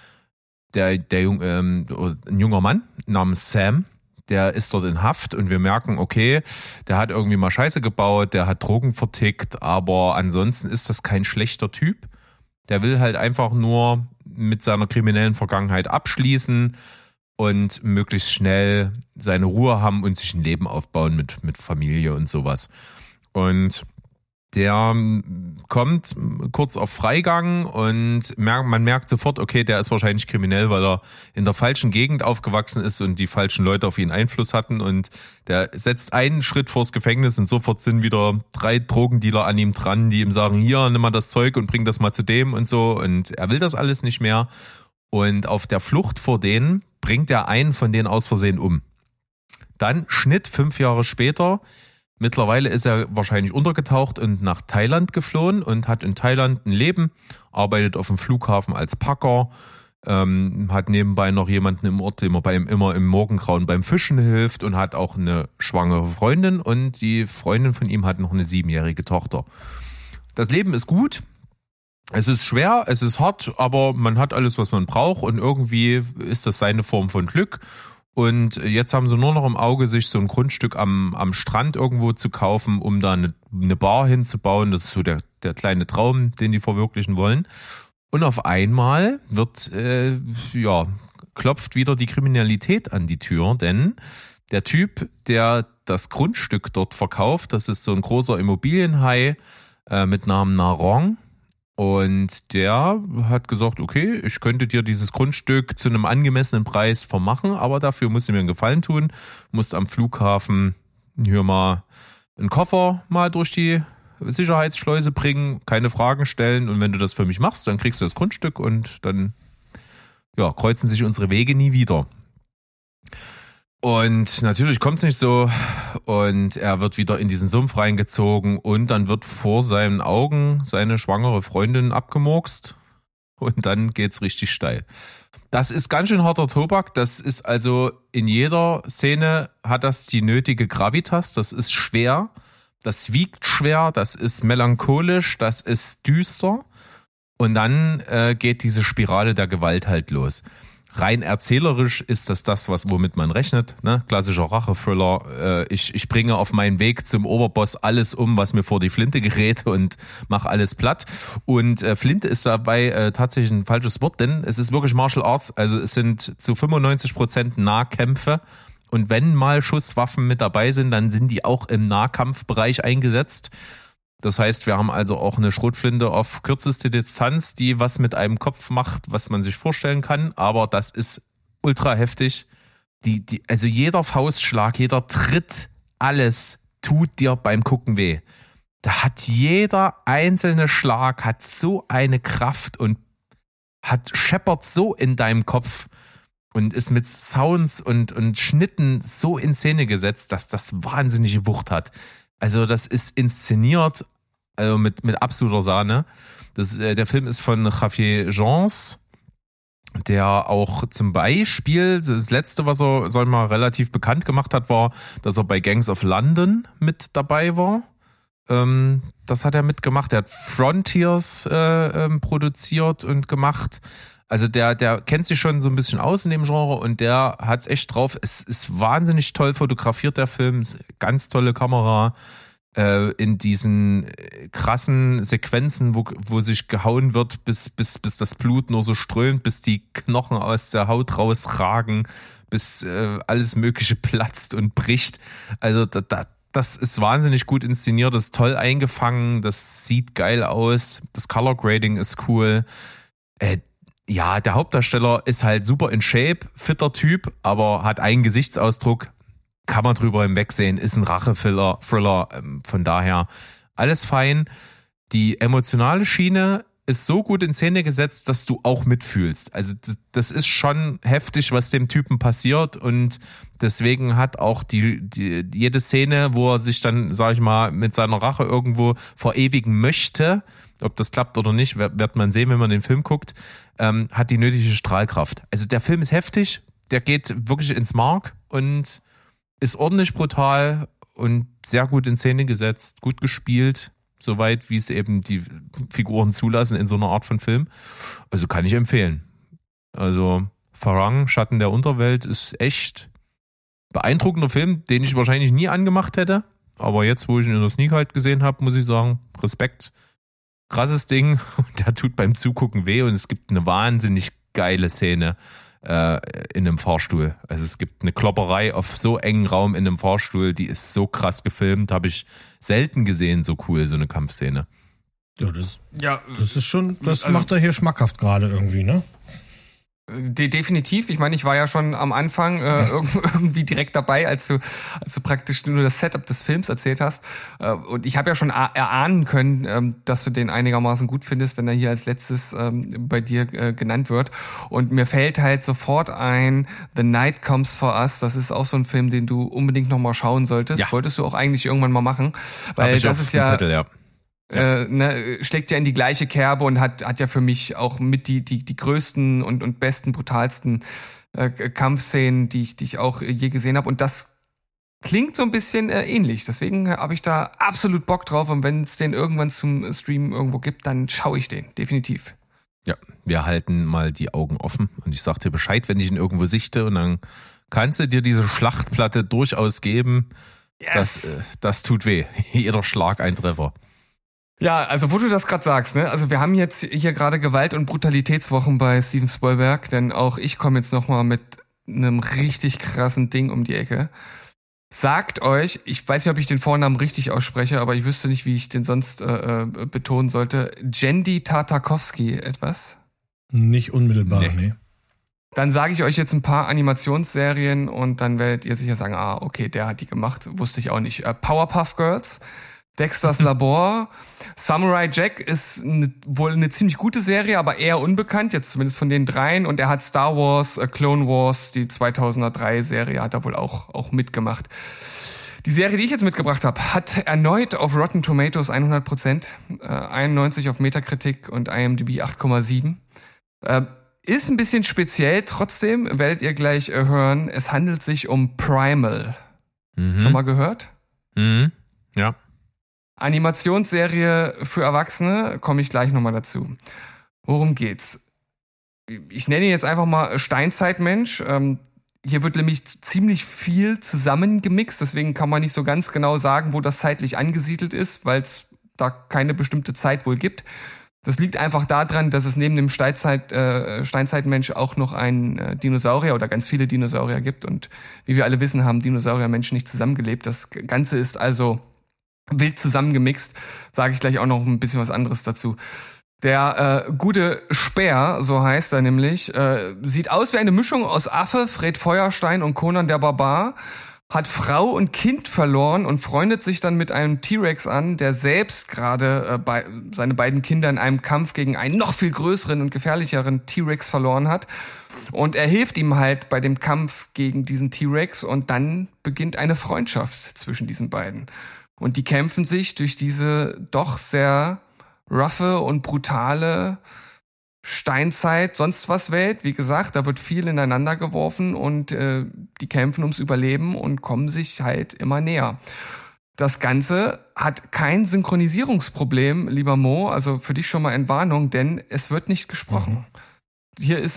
junger Mann namens Sam, der ist dort in Haft und wir merken, okay, der hat irgendwie mal Scheiße gebaut, der hat Drogen vertickt, aber ansonsten ist das kein schlechter Typ. Der will halt einfach nur mit seiner kriminellen Vergangenheit abschließen und möglichst schnell seine Ruhe haben und sich ein Leben aufbauen mit Familie und sowas. Und der kommt kurz auf Freigang und man merkt sofort, okay, der ist wahrscheinlich kriminell, weil er in der falschen Gegend aufgewachsen ist und die falschen Leute auf ihn Einfluss hatten und der setzt einen Schritt vors Gefängnis und sofort sind wieder 3 Drogendealer an ihm dran, die ihm sagen, hier, nimm mal das Zeug und bring das mal zu dem und so und er will das alles nicht mehr und auf der Flucht vor denen bringt er einen von denen aus Versehen um. Dann Schnitt 5 Jahre später. Mittlerweile ist er wahrscheinlich untergetaucht und nach Thailand geflohen und hat in Thailand ein Leben, arbeitet auf dem Flughafen als Packer, hat nebenbei noch jemanden im Ort, dem er immer im Morgengrauen beim Fischen hilft und hat auch eine schwangere Freundin und die Freundin von ihm hat noch eine 7-jährige Tochter. Das Leben ist gut, es ist schwer, es ist hart, aber man hat alles, was man braucht und irgendwie ist das seine Form von Glück. Und jetzt haben sie nur noch im Auge, sich so ein Grundstück am Strand irgendwo zu kaufen, um da eine Bar hinzubauen. Das ist so der kleine Traum, den die verwirklichen wollen. Und auf einmal klopft wieder die Kriminalität an die Tür, denn der Typ, der das Grundstück dort verkauft, das ist so ein großer Immobilienhai mit Namen Narong. Und der hat gesagt, okay, ich könnte dir dieses Grundstück zu einem angemessenen Preis vermachen, aber dafür musst du mir einen Gefallen tun, musst am Flughafen hier mal einen Koffer mal durch die Sicherheitsschleuse bringen, keine Fragen stellen und wenn du das für mich machst, dann kriegst du das Grundstück und dann kreuzen sich unsere Wege nie wieder. Und natürlich kommt es nicht so und er wird wieder in diesen Sumpf reingezogen und dann wird vor seinen Augen seine schwangere Freundin abgemurkst und dann geht's richtig steil. Das ist ganz schön harter Tobak, das ist also in jeder Szene hat das die nötige Gravitas, das ist schwer, das wiegt schwer, das ist melancholisch, das ist düster und dann geht diese Spirale der Gewalt halt los. Rein erzählerisch ist das, womit man rechnet, ne? Klassischer Rache-Thriller. Ich bringe auf meinen Weg zum Oberboss alles um, was mir vor die Flinte gerät und mache alles platt. Und Flinte ist dabei tatsächlich ein falsches Wort, denn es ist wirklich Martial Arts. Also es sind zu 95% Nahkämpfe. Und wenn mal Schusswaffen mit dabei sind, dann sind die auch im Nahkampfbereich eingesetzt. Das heißt, wir haben also auch eine Schrotflinte auf kürzeste Distanz, die was mit einem Kopf macht, was man sich vorstellen kann. Aber das ist ultra heftig. Also jeder Faustschlag, jeder Tritt, alles tut dir beim Gucken weh. Da hat jeder einzelne Schlag hat so eine Kraft und scheppert so in deinem Kopf und ist mit Sounds und Schnitten so in Szene gesetzt, dass das wahnsinnige Wucht hat. Also das ist inszeniert, also mit absoluter Sahne. Der Film ist von Javier Gens, der auch zum Beispiel, das letzte, was er, sag ich mal, relativ bekannt gemacht hat, war, dass er bei Gangs of London mit dabei war. Das hat er mitgemacht. Er hat Frontiers produziert und gemacht. Also der kennt sich schon so ein bisschen aus in dem Genre und der hat's echt drauf. Es ist wahnsinnig toll fotografiert, der Film. Ganz tolle Kamera. In diesen krassen Sequenzen, wo sich gehauen wird, bis das Blut nur so strömt, bis die Knochen aus der Haut rausragen, bis alles Mögliche platzt und bricht. Also das ist wahnsinnig gut inszeniert, das ist toll eingefangen, das sieht geil aus, das Color Grading ist cool. Ja, der Hauptdarsteller ist halt super in Shape, fitter Typ, aber hat einen Gesichtsausdruck, kann man drüber hinwegsehen, ist ein Rache-Thriller, von daher alles fein. Die emotionale Schiene ist so gut in Szene gesetzt, dass du auch mitfühlst. Also das ist schon heftig, was dem Typen passiert und deswegen hat auch jede Szene, wo er sich dann, sag ich mal, mit seiner Rache irgendwo verewigen möchte, ob das klappt oder nicht, wird man sehen, wenn man den Film guckt, hat die nötige Strahlkraft. Also der Film ist heftig, der geht wirklich ins Mark und ist ordentlich brutal und sehr gut in Szene gesetzt, gut gespielt, soweit wie es eben die Figuren zulassen in so einer Art von Film. Also kann ich empfehlen. Also Farang, Schatten der Unterwelt ist echt beeindruckender Film, den ich wahrscheinlich nie angemacht hätte. Aber jetzt, wo ich ihn in der Sneak halt gesehen habe, muss ich sagen, Respekt. Krasses Ding. Der tut beim Zugucken weh und es gibt eine wahnsinnig geile Szene in einem Fahrstuhl. Also es gibt eine Klopperei auf so engen Raum in einem Fahrstuhl, die ist so krass gefilmt, habe ich selten gesehen, so cool, so eine Kampfszene. Ja, das ist schon, das macht er hier schmackhaft gerade irgendwie, ne? Definitiv. Ich meine, ich war ja schon am Anfang irgendwie direkt dabei, als du praktisch nur das Setup des Films erzählt hast. Und ich habe ja schon erahnen können, dass du den einigermaßen gut findest, wenn er hier als letztes bei dir genannt wird. Und mir fällt halt sofort ein, The Night Comes for Us. Das ist auch so ein Film, den du unbedingt nochmal schauen solltest. Ja. Wolltest du auch eigentlich irgendwann mal machen. Weil das ist ja... Zettel, ja. Schlägt ja in die gleiche Kerbe und hat ja für mich auch mit die größten und besten, brutalsten Kampfszenen, die ich auch je gesehen habe. Und das klingt so ein bisschen ähnlich. Deswegen habe ich da absolut Bock drauf. Und wenn es den irgendwann zum Streamen irgendwo gibt, dann schaue ich den. Definitiv. Ja, wir halten mal die Augen offen. Und ich sag dir Bescheid, wenn ich ihn irgendwo sichte. Und dann kannst du dir diese Schlachtplatte durchaus geben. Yes. Das tut weh. Jeder Schlag ein Treffer. Ja, also wo du das gerade sagst, ne? Also wir haben jetzt hier gerade Gewalt- und Brutalitätswochen bei Steven Spielberg, denn auch ich komme jetzt nochmal mit einem richtig krassen Ding um die Ecke. Sagt euch, ich weiß nicht, ob ich den Vornamen richtig ausspreche, aber ich wüsste nicht, wie ich den sonst betonen sollte. Genndy Tartakovsky etwas? Nicht unmittelbar, nee. Dann sage ich euch jetzt ein paar Animationsserien und dann werdet ihr sicher sagen, okay, der hat die gemacht, wusste ich auch nicht. Powerpuff Girls. Dexters Labor. Samurai Jack ist wohl eine ziemlich gute Serie, aber eher unbekannt, jetzt zumindest von den dreien. Und er hat Star Wars, Clone Wars, die 2003 Serie, hat er wohl auch mitgemacht. Die Serie, die ich jetzt mitgebracht habe, hat erneut auf Rotten Tomatoes 100%, 91 auf Metacritic und IMDb 8,7. Ist ein bisschen speziell, trotzdem werdet ihr gleich hören, es handelt sich um Primal. Schon mal gehört? Ja. Animationsserie für Erwachsene, komme ich gleich nochmal dazu. Worum geht's? Ich nenne ihn jetzt einfach mal Steinzeitmensch. Hier wird nämlich ziemlich viel zusammengemixt, deswegen kann man nicht so ganz genau sagen, wo das zeitlich angesiedelt ist, weil es da keine bestimmte Zeit wohl gibt. Das liegt einfach daran, dass es neben dem Steinzeitmensch auch noch einen Dinosaurier oder ganz viele Dinosaurier gibt. Und wie wir alle wissen, haben Dinosaurier und Menschen nicht zusammengelebt. Das Ganze ist also wild zusammengemixt. Sage ich gleich auch noch ein bisschen was anderes dazu. Der gute Speer, so heißt er nämlich, sieht aus wie eine Mischung aus Affe, Fred Feuerstein und Conan der Barbar, hat Frau und Kind verloren und freundet sich dann mit einem T-Rex an, der selbst gerade seine beiden Kinder in einem Kampf gegen einen noch viel größeren und gefährlicheren T-Rex verloren hat. Und er hilft ihm halt bei dem Kampf gegen diesen T-Rex und dann beginnt eine Freundschaft zwischen diesen beiden. Und die kämpfen sich durch diese doch sehr roughe und brutale Steinzeit, sonst was Welt. Wie gesagt, da wird viel ineinander geworfen und die kämpfen ums Überleben und kommen sich halt immer näher. Das Ganze hat kein Synchronisierungsproblem, lieber Mo, also für dich schon mal in Warnung, denn es wird nicht gesprochen. Hier ist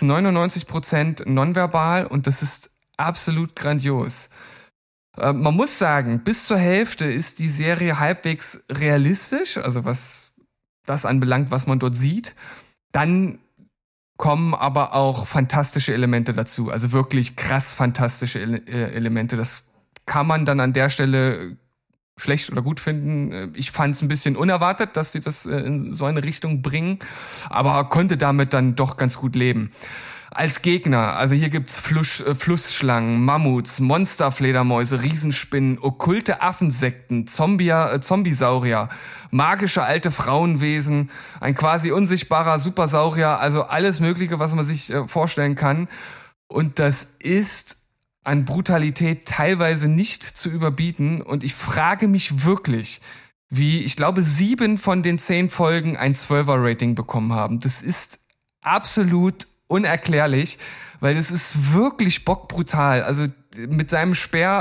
99% nonverbal und das ist absolut grandios. Man muss sagen, bis zur Hälfte ist die Serie halbwegs realistisch, also was das anbelangt, was man dort sieht. Dann kommen aber auch fantastische Elemente dazu, also wirklich krass fantastische Elemente. Das kann man dann an der Stelle schlecht oder gut finden. Ich fand es ein bisschen unerwartet, dass sie das in so eine Richtung bringen, aber konnte damit dann doch ganz gut leben. Als Gegner, also hier gibt's Flussschlangen, Mammuts, Monsterfledermäuse, Riesenspinnen, okkulte Affensekten, Zombiesaurier, magische alte Frauenwesen, ein quasi unsichtbarer Supersaurier, also alles Mögliche, was man sich vorstellen kann. Und das ist an Brutalität teilweise nicht zu überbieten. Und ich frage mich wirklich, wie, ich glaube, 7 von den 10 Folgen ein 12er-Rating bekommen haben. Das ist absolut unerklärlich, weil es ist wirklich bockbrutal. Also mit seinem Speer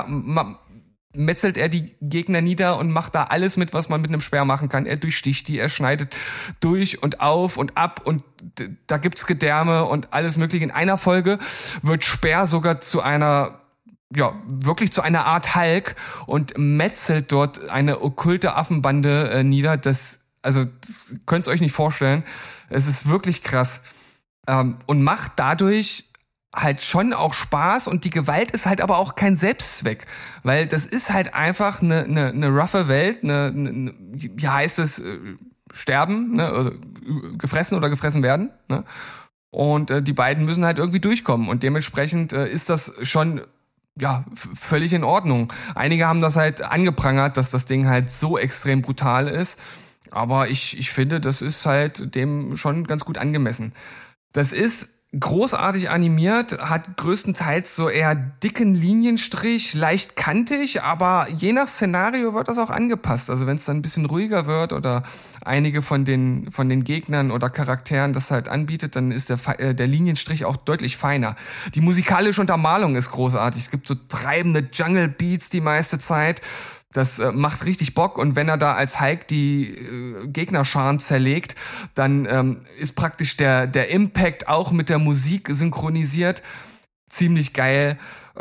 metzelt er die Gegner nieder und macht da alles mit, was man mit einem Speer machen kann. Er durchsticht die, er schneidet durch und auf und ab und da gibt's Gedärme und alles Mögliche. In einer Folge wird Speer sogar zu einer, ja, wirklich zu einer Art Hulk und metzelt dort eine okkulte Affenbande nieder. Das könnt ihr euch nicht vorstellen. Es ist wirklich krass. Und macht dadurch halt schon auch Spaß und die Gewalt ist halt aber auch kein Selbstzweck, weil das ist halt einfach eine roughe Welt, hier heißt es sterben, ne, also gefressen oder gefressen werden, ne? Und die beiden müssen halt irgendwie durchkommen und dementsprechend ist das schon ja völlig in Ordnung. Einige haben das halt angeprangert, dass das Ding halt so extrem brutal ist, aber ich finde, das ist halt dem schon ganz gut angemessen. Das ist großartig animiert, hat größtenteils so eher dicken Linienstrich, leicht kantig, aber je nach Szenario wird das auch angepasst. Also wenn es dann ein bisschen ruhiger wird oder einige von den Gegnern oder Charakteren das halt anbietet, dann ist der Linienstrich auch deutlich feiner. Die musikalische Untermalung ist großartig. Es gibt so treibende Jungle Beats die meiste Zeit. Das macht richtig Bock und wenn er da als Hulk die Gegnerscharen zerlegt, dann ist praktisch der Impact auch mit der Musik synchronisiert. Ziemlich geil.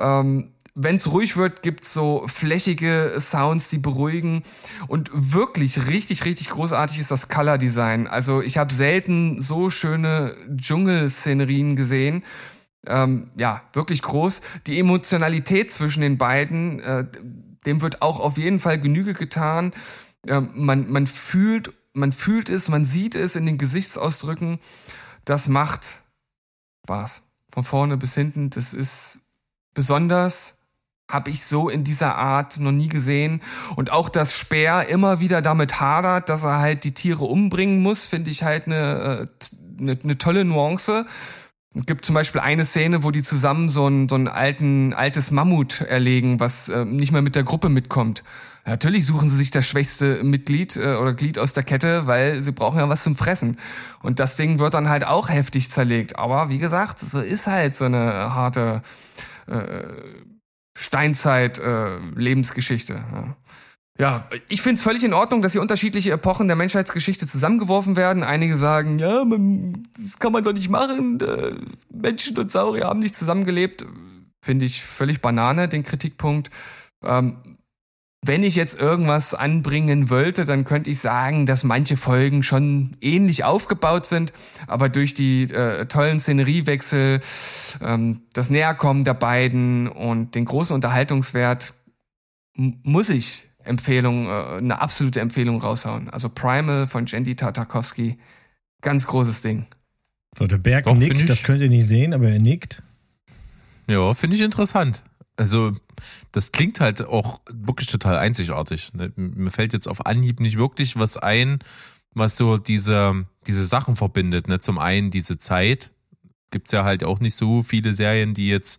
Wenn es ruhig wird, gibt's so flächige Sounds, die beruhigen. Und wirklich richtig, richtig großartig ist das Color Design. Also ich habe selten so schöne Dschungelszenerien gesehen. Ja, wirklich groß. Die Emotionalität zwischen den beiden, dem wird auch auf jeden Fall Genüge getan. Man fühlt es, man sieht es in den Gesichtsausdrücken. Das macht Spaß. Von vorne bis hinten. Das ist besonders habe ich so in dieser Art noch nie gesehen. Und auch, dass Speer immer wieder damit hadert, dass er halt die Tiere umbringen muss, finde ich halt eine tolle Nuance. Es gibt zum Beispiel eine Szene, wo die zusammen so ein altes Mammut erlegen, was nicht mehr mit der Gruppe mitkommt. Natürlich suchen sie sich das schwächste Mitglied oder Glied aus der Kette, weil sie brauchen ja was zum Fressen. Und das Ding wird dann halt auch heftig zerlegt. Aber wie gesagt, so ist halt so eine harte Steinzeit-Lebensgeschichte. Ja, ich finde es völlig in Ordnung, dass hier unterschiedliche Epochen der Menschheitsgeschichte zusammengeworfen werden. Einige sagen, ja, das kann man doch nicht machen. Menschen und Saurier haben nicht zusammengelebt. Finde ich völlig Banane, den Kritikpunkt. Wenn ich jetzt irgendwas anbringen wollte, dann könnte ich sagen, dass manche Folgen schon ähnlich aufgebaut sind, aber durch die tollen Szeneriewechsel, das Näherkommen der beiden und den großen Unterhaltungswert muss ich eine absolute Empfehlung raushauen. Also Primal von Genndy Tartakovsky, ganz großes Ding. So, der Berg Doch, nickt, das könnt ihr nicht sehen, aber er nickt. Ja, finde ich interessant. Also, das klingt halt auch wirklich total einzigartig. Mir fällt jetzt auf Anhieb nicht wirklich was ein, was so diese Sachen verbindet. Zum einen diese Zeit. Gibt's ja halt auch nicht so viele Serien, die jetzt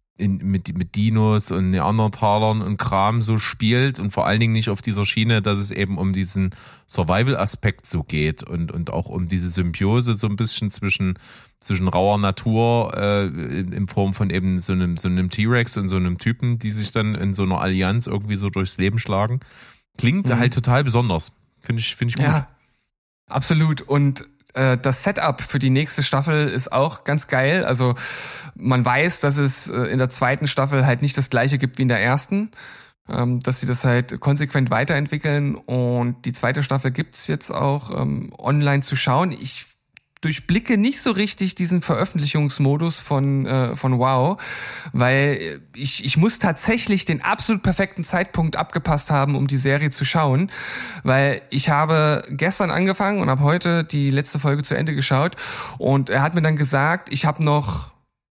mit Dinos und Neandertalern und Kram so spielt und vor allen Dingen nicht auf dieser Schiene, dass es eben um diesen Survival-Aspekt so geht und auch um diese Symbiose so ein bisschen zwischen rauer Natur in Form von eben so einem T-Rex und so einem Typen, die sich dann in so einer Allianz irgendwie so durchs Leben schlagen. Klingt halt total besonders. Finde ich gut. Ja, absolut. Und das Setup für die nächste Staffel ist auch ganz geil. Also man weiß, dass es in der zweiten Staffel halt nicht das gleiche gibt wie in der ersten. Dass sie das halt konsequent weiterentwickeln. Und die zweite Staffel gibt's jetzt auch online zu schauen. Ich durchblicke nicht so richtig diesen Veröffentlichungsmodus von Wow, weil ich muss tatsächlich den absolut perfekten Zeitpunkt abgepasst haben, um die Serie zu schauen, weil ich habe gestern angefangen und habe heute die letzte Folge zu Ende geschaut und er hat mir dann gesagt, ich habe noch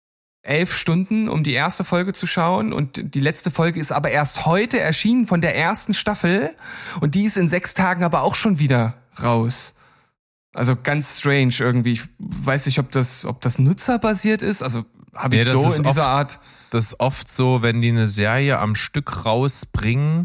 11 Stunden, um die erste Folge zu schauen und die letzte Folge ist aber erst heute erschienen von der ersten Staffel und die ist in 6 Tagen aber auch schon wieder raus. Also ganz strange irgendwie. Ich weiß nicht, ob das nutzerbasiert ist. Also habe ich so in dieser Art. Das ist oft so, wenn die eine Serie am Stück rausbringen,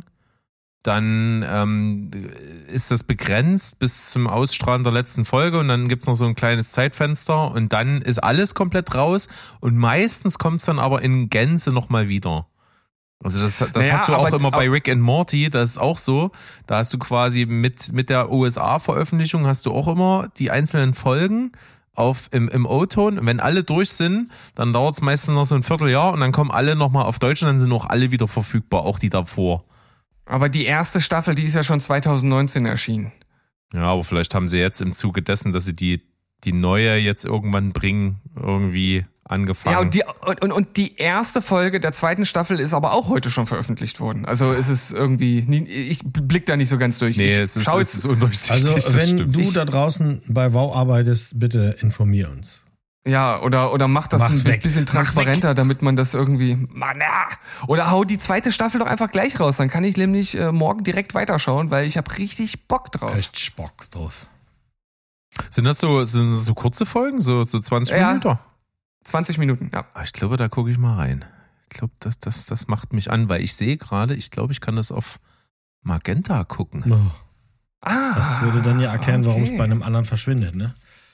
dann ist das begrenzt bis zum Ausstrahlen der letzten Folge und dann gibt's noch so ein kleines Zeitfenster und dann ist alles komplett raus und meistens kommt's dann aber in Gänze nochmal wieder. Also das hast du auch immer bei Rick and Morty, das ist auch so. Da hast du quasi mit der USA-Veröffentlichung hast du auch immer die einzelnen Folgen im O-Ton. Und wenn alle durch sind, dann dauert es meistens noch so ein Vierteljahr und dann kommen alle nochmal auf Deutsch und dann sind auch alle wieder verfügbar, auch die davor. Aber die erste Staffel, die ist ja schon 2019 erschienen. Ja, aber vielleicht haben sie jetzt im Zuge dessen, dass sie die neue jetzt irgendwann bringen, irgendwie angefangen. Ja, und die erste Folge der zweiten Staffel ist aber auch heute schon veröffentlicht worden. Also ist es irgendwie, ich blick da nicht so ganz durch. Nee, es ist undurchsichtig. Also wenn du da draußen bei Wow arbeitest, bitte informier uns. Ja, oder mach das ein bisschen transparenter, damit man das irgendwie, oder hau die zweite Staffel doch einfach gleich raus. Dann kann ich nämlich morgen direkt weiterschauen, weil ich habe richtig Bock drauf. Richtig Bock drauf. Sind das so kurze Folgen? So 20 Minuten? 20 Minuten, ja. Ich glaube, da gucke ich mal rein. Ich glaube, das macht mich an, weil ich sehe gerade, ich glaube, ich kann das auf Magenta gucken. Oh. Das würde dann ja erklären, warum es bei einem anderen verschwindet, ne?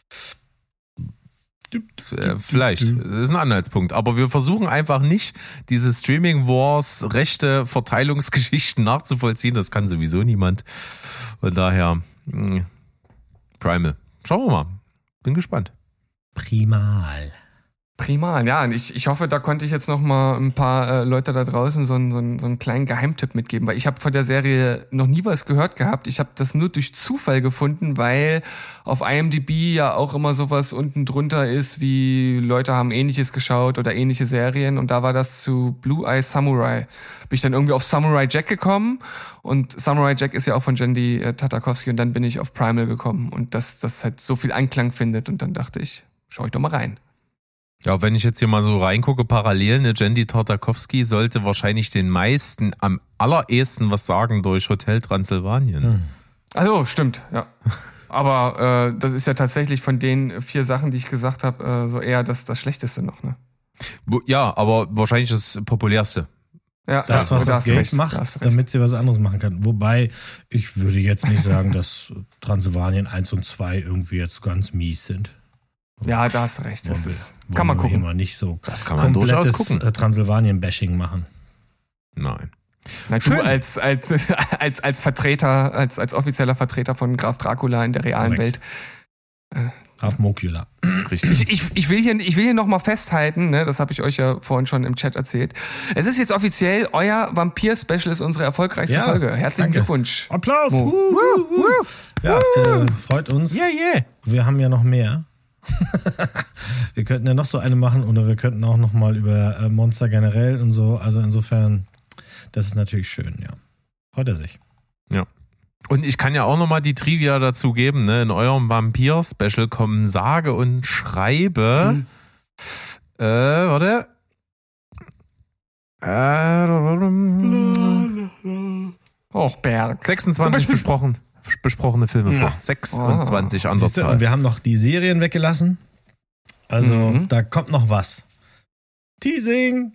Vielleicht. Das ist ein Anhaltspunkt. Aber wir versuchen einfach nicht, diese Streaming Wars, rechte Verteilungsgeschichten nachzuvollziehen. Das kann sowieso niemand. Von daher, Primal. Schauen wir mal. Bin gespannt. Primal, ja. Und ich hoffe, da konnte ich jetzt noch mal ein paar Leute da draußen so einen kleinen Geheimtipp mitgeben, weil ich habe von der Serie noch nie was gehört gehabt. Ich habe das nur durch Zufall gefunden, weil auf IMDb ja auch immer sowas unten drunter ist, wie Leute haben Ähnliches geschaut oder ähnliche Serien. Und da war das zu Blue Eye Samurai. Bin ich dann irgendwie auf Samurai Jack gekommen und Samurai Jack ist ja auch von Genndy Tartakovsky und dann bin ich auf Primal gekommen und das halt so viel Anklang findet und dann dachte ich, schau ich doch mal rein. Ja, wenn ich jetzt hier mal so reingucke, parallel, ne, Jendy Tartakovsky sollte wahrscheinlich den meisten am allerersten was sagen durch Hotel Transsilvanien. Also, stimmt, ja. Aber das ist ja tatsächlich von den 4 Sachen, die ich gesagt habe, so eher das Schlechteste noch, ne? Ja, aber wahrscheinlich das populärste. Ja, Das, was das Geld macht, damit sie was anderes machen kann. Wobei, ich würde jetzt nicht sagen, dass Transsilvanien 1 und 2 irgendwie jetzt ganz mies sind. Ja, da hast du recht. Kann man gucken. Mal nicht so das kann man durchaus gucken. Transsilvanien-Bashing machen. Nein. Na, du als Vertreter, als offizieller Vertreter von Graf Dracula in der realen Welt. Graf Mokula. Richtig. Ich will hier nochmal festhalten, ne, das habe ich euch ja vorhin schon im Chat erzählt. Es ist jetzt offiziell, euer Vampir-Special ist unsere erfolgreichste Folge. Herzlichen Glückwunsch. Applaus! Ja, freut uns. Yeah. Wir haben ja noch mehr. Wir könnten ja noch so eine machen oder wir könnten auch noch mal über Monster generell und so. Also insofern, das ist natürlich schön, ja. Freut er sich. Ja. Und ich kann ja auch nochmal die Trivia dazu geben, ne? In eurem Vampir-Special kommen sage und schreibe, Och, Berg. 26 besprochene Filme vor. 26 an der Zahl. Und wir haben noch die Serien weggelassen. Also, da kommt noch was. Teasing!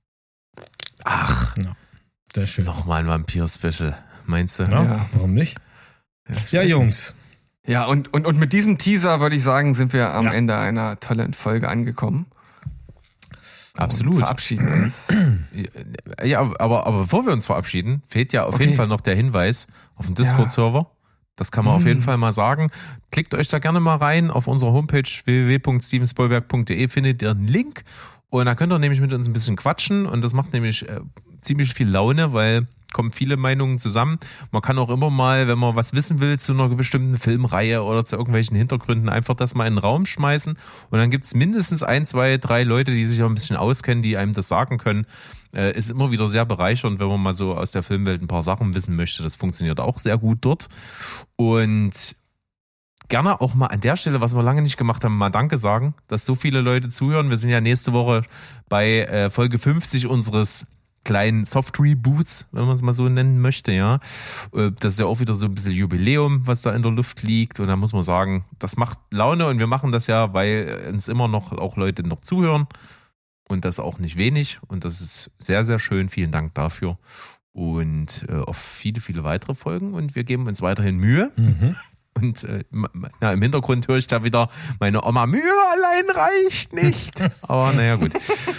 Ach, ja, sehr schön. Nochmal ein Vampir-Special, meinst du? Ja, warum nicht? Ja, Jungs. Ja, und mit diesem Teaser würde ich sagen, sind wir am Ende einer tollen Folge angekommen. Absolut. Und verabschieden uns. Ja, aber bevor wir uns verabschieden, fehlt ja auf jeden Fall noch der Hinweis auf den Discord-Server. Das kann man auf jeden Fall mal sagen. Klickt euch da gerne mal rein. Auf unserer Homepage www.stevenspoilberg.de findet ihr einen Link. Und da könnt ihr nämlich mit uns ein bisschen quatschen. Und das macht nämlich ziemlich viel Laune, weil kommen viele Meinungen zusammen. Man kann auch immer mal, wenn man was wissen will zu einer bestimmten Filmreihe oder zu irgendwelchen Hintergründen, einfach das mal in den Raum schmeißen. Und dann gibt's mindestens 1, 2, 3 Leute, die sich auch ein bisschen auskennen, die einem das sagen können. Ist immer wieder sehr bereichernd, wenn man mal so aus der Filmwelt ein paar Sachen wissen möchte. Das funktioniert auch sehr gut dort. Und gerne auch mal an der Stelle, was wir lange nicht gemacht haben, mal Danke sagen, dass so viele Leute zuhören. Wir sind ja nächste Woche bei Folge 50 unseres kleinen Soft-Reboots, wenn man es mal so nennen möchte, ja. Das ist ja auch wieder so ein bisschen Jubiläum, was da in der Luft liegt. Und da muss man sagen, das macht Laune und wir machen das ja, weil uns immer noch auch Leute noch zuhören. Und das auch nicht wenig. Und das ist sehr, sehr schön. Vielen Dank dafür. Und auf viele, viele weitere Folgen. Und wir geben uns weiterhin Mühe. Und im Hintergrund höre ich da wieder meine Oma, Mühe allein reicht nicht. Aber naja, gut.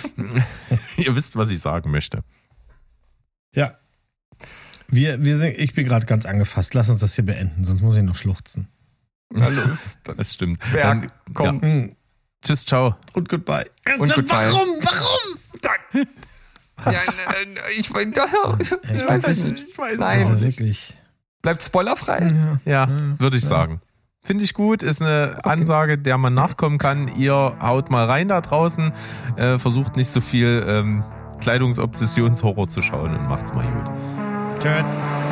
Ihr wisst, was ich sagen möchte. Ja. Ich bin gerade ganz angefasst. Lass uns das hier beenden, sonst muss ich noch schluchzen. Na los. Das stimmt. Berg, komm. Ja. Tschüss, ciao. Und goodbye. Und goodbye. Warum? Ja, ich weiß es nicht. Ich weiß Also es nicht. wirklich. Bleibt spoilerfrei. Ja, würde ich sagen. Finde ich gut, ist eine Ansage, der man nachkommen kann. Ihr haut mal rein da draußen, versucht nicht so viel Kleidungsobsessionshorror zu schauen und macht's mal gut. Tschüss.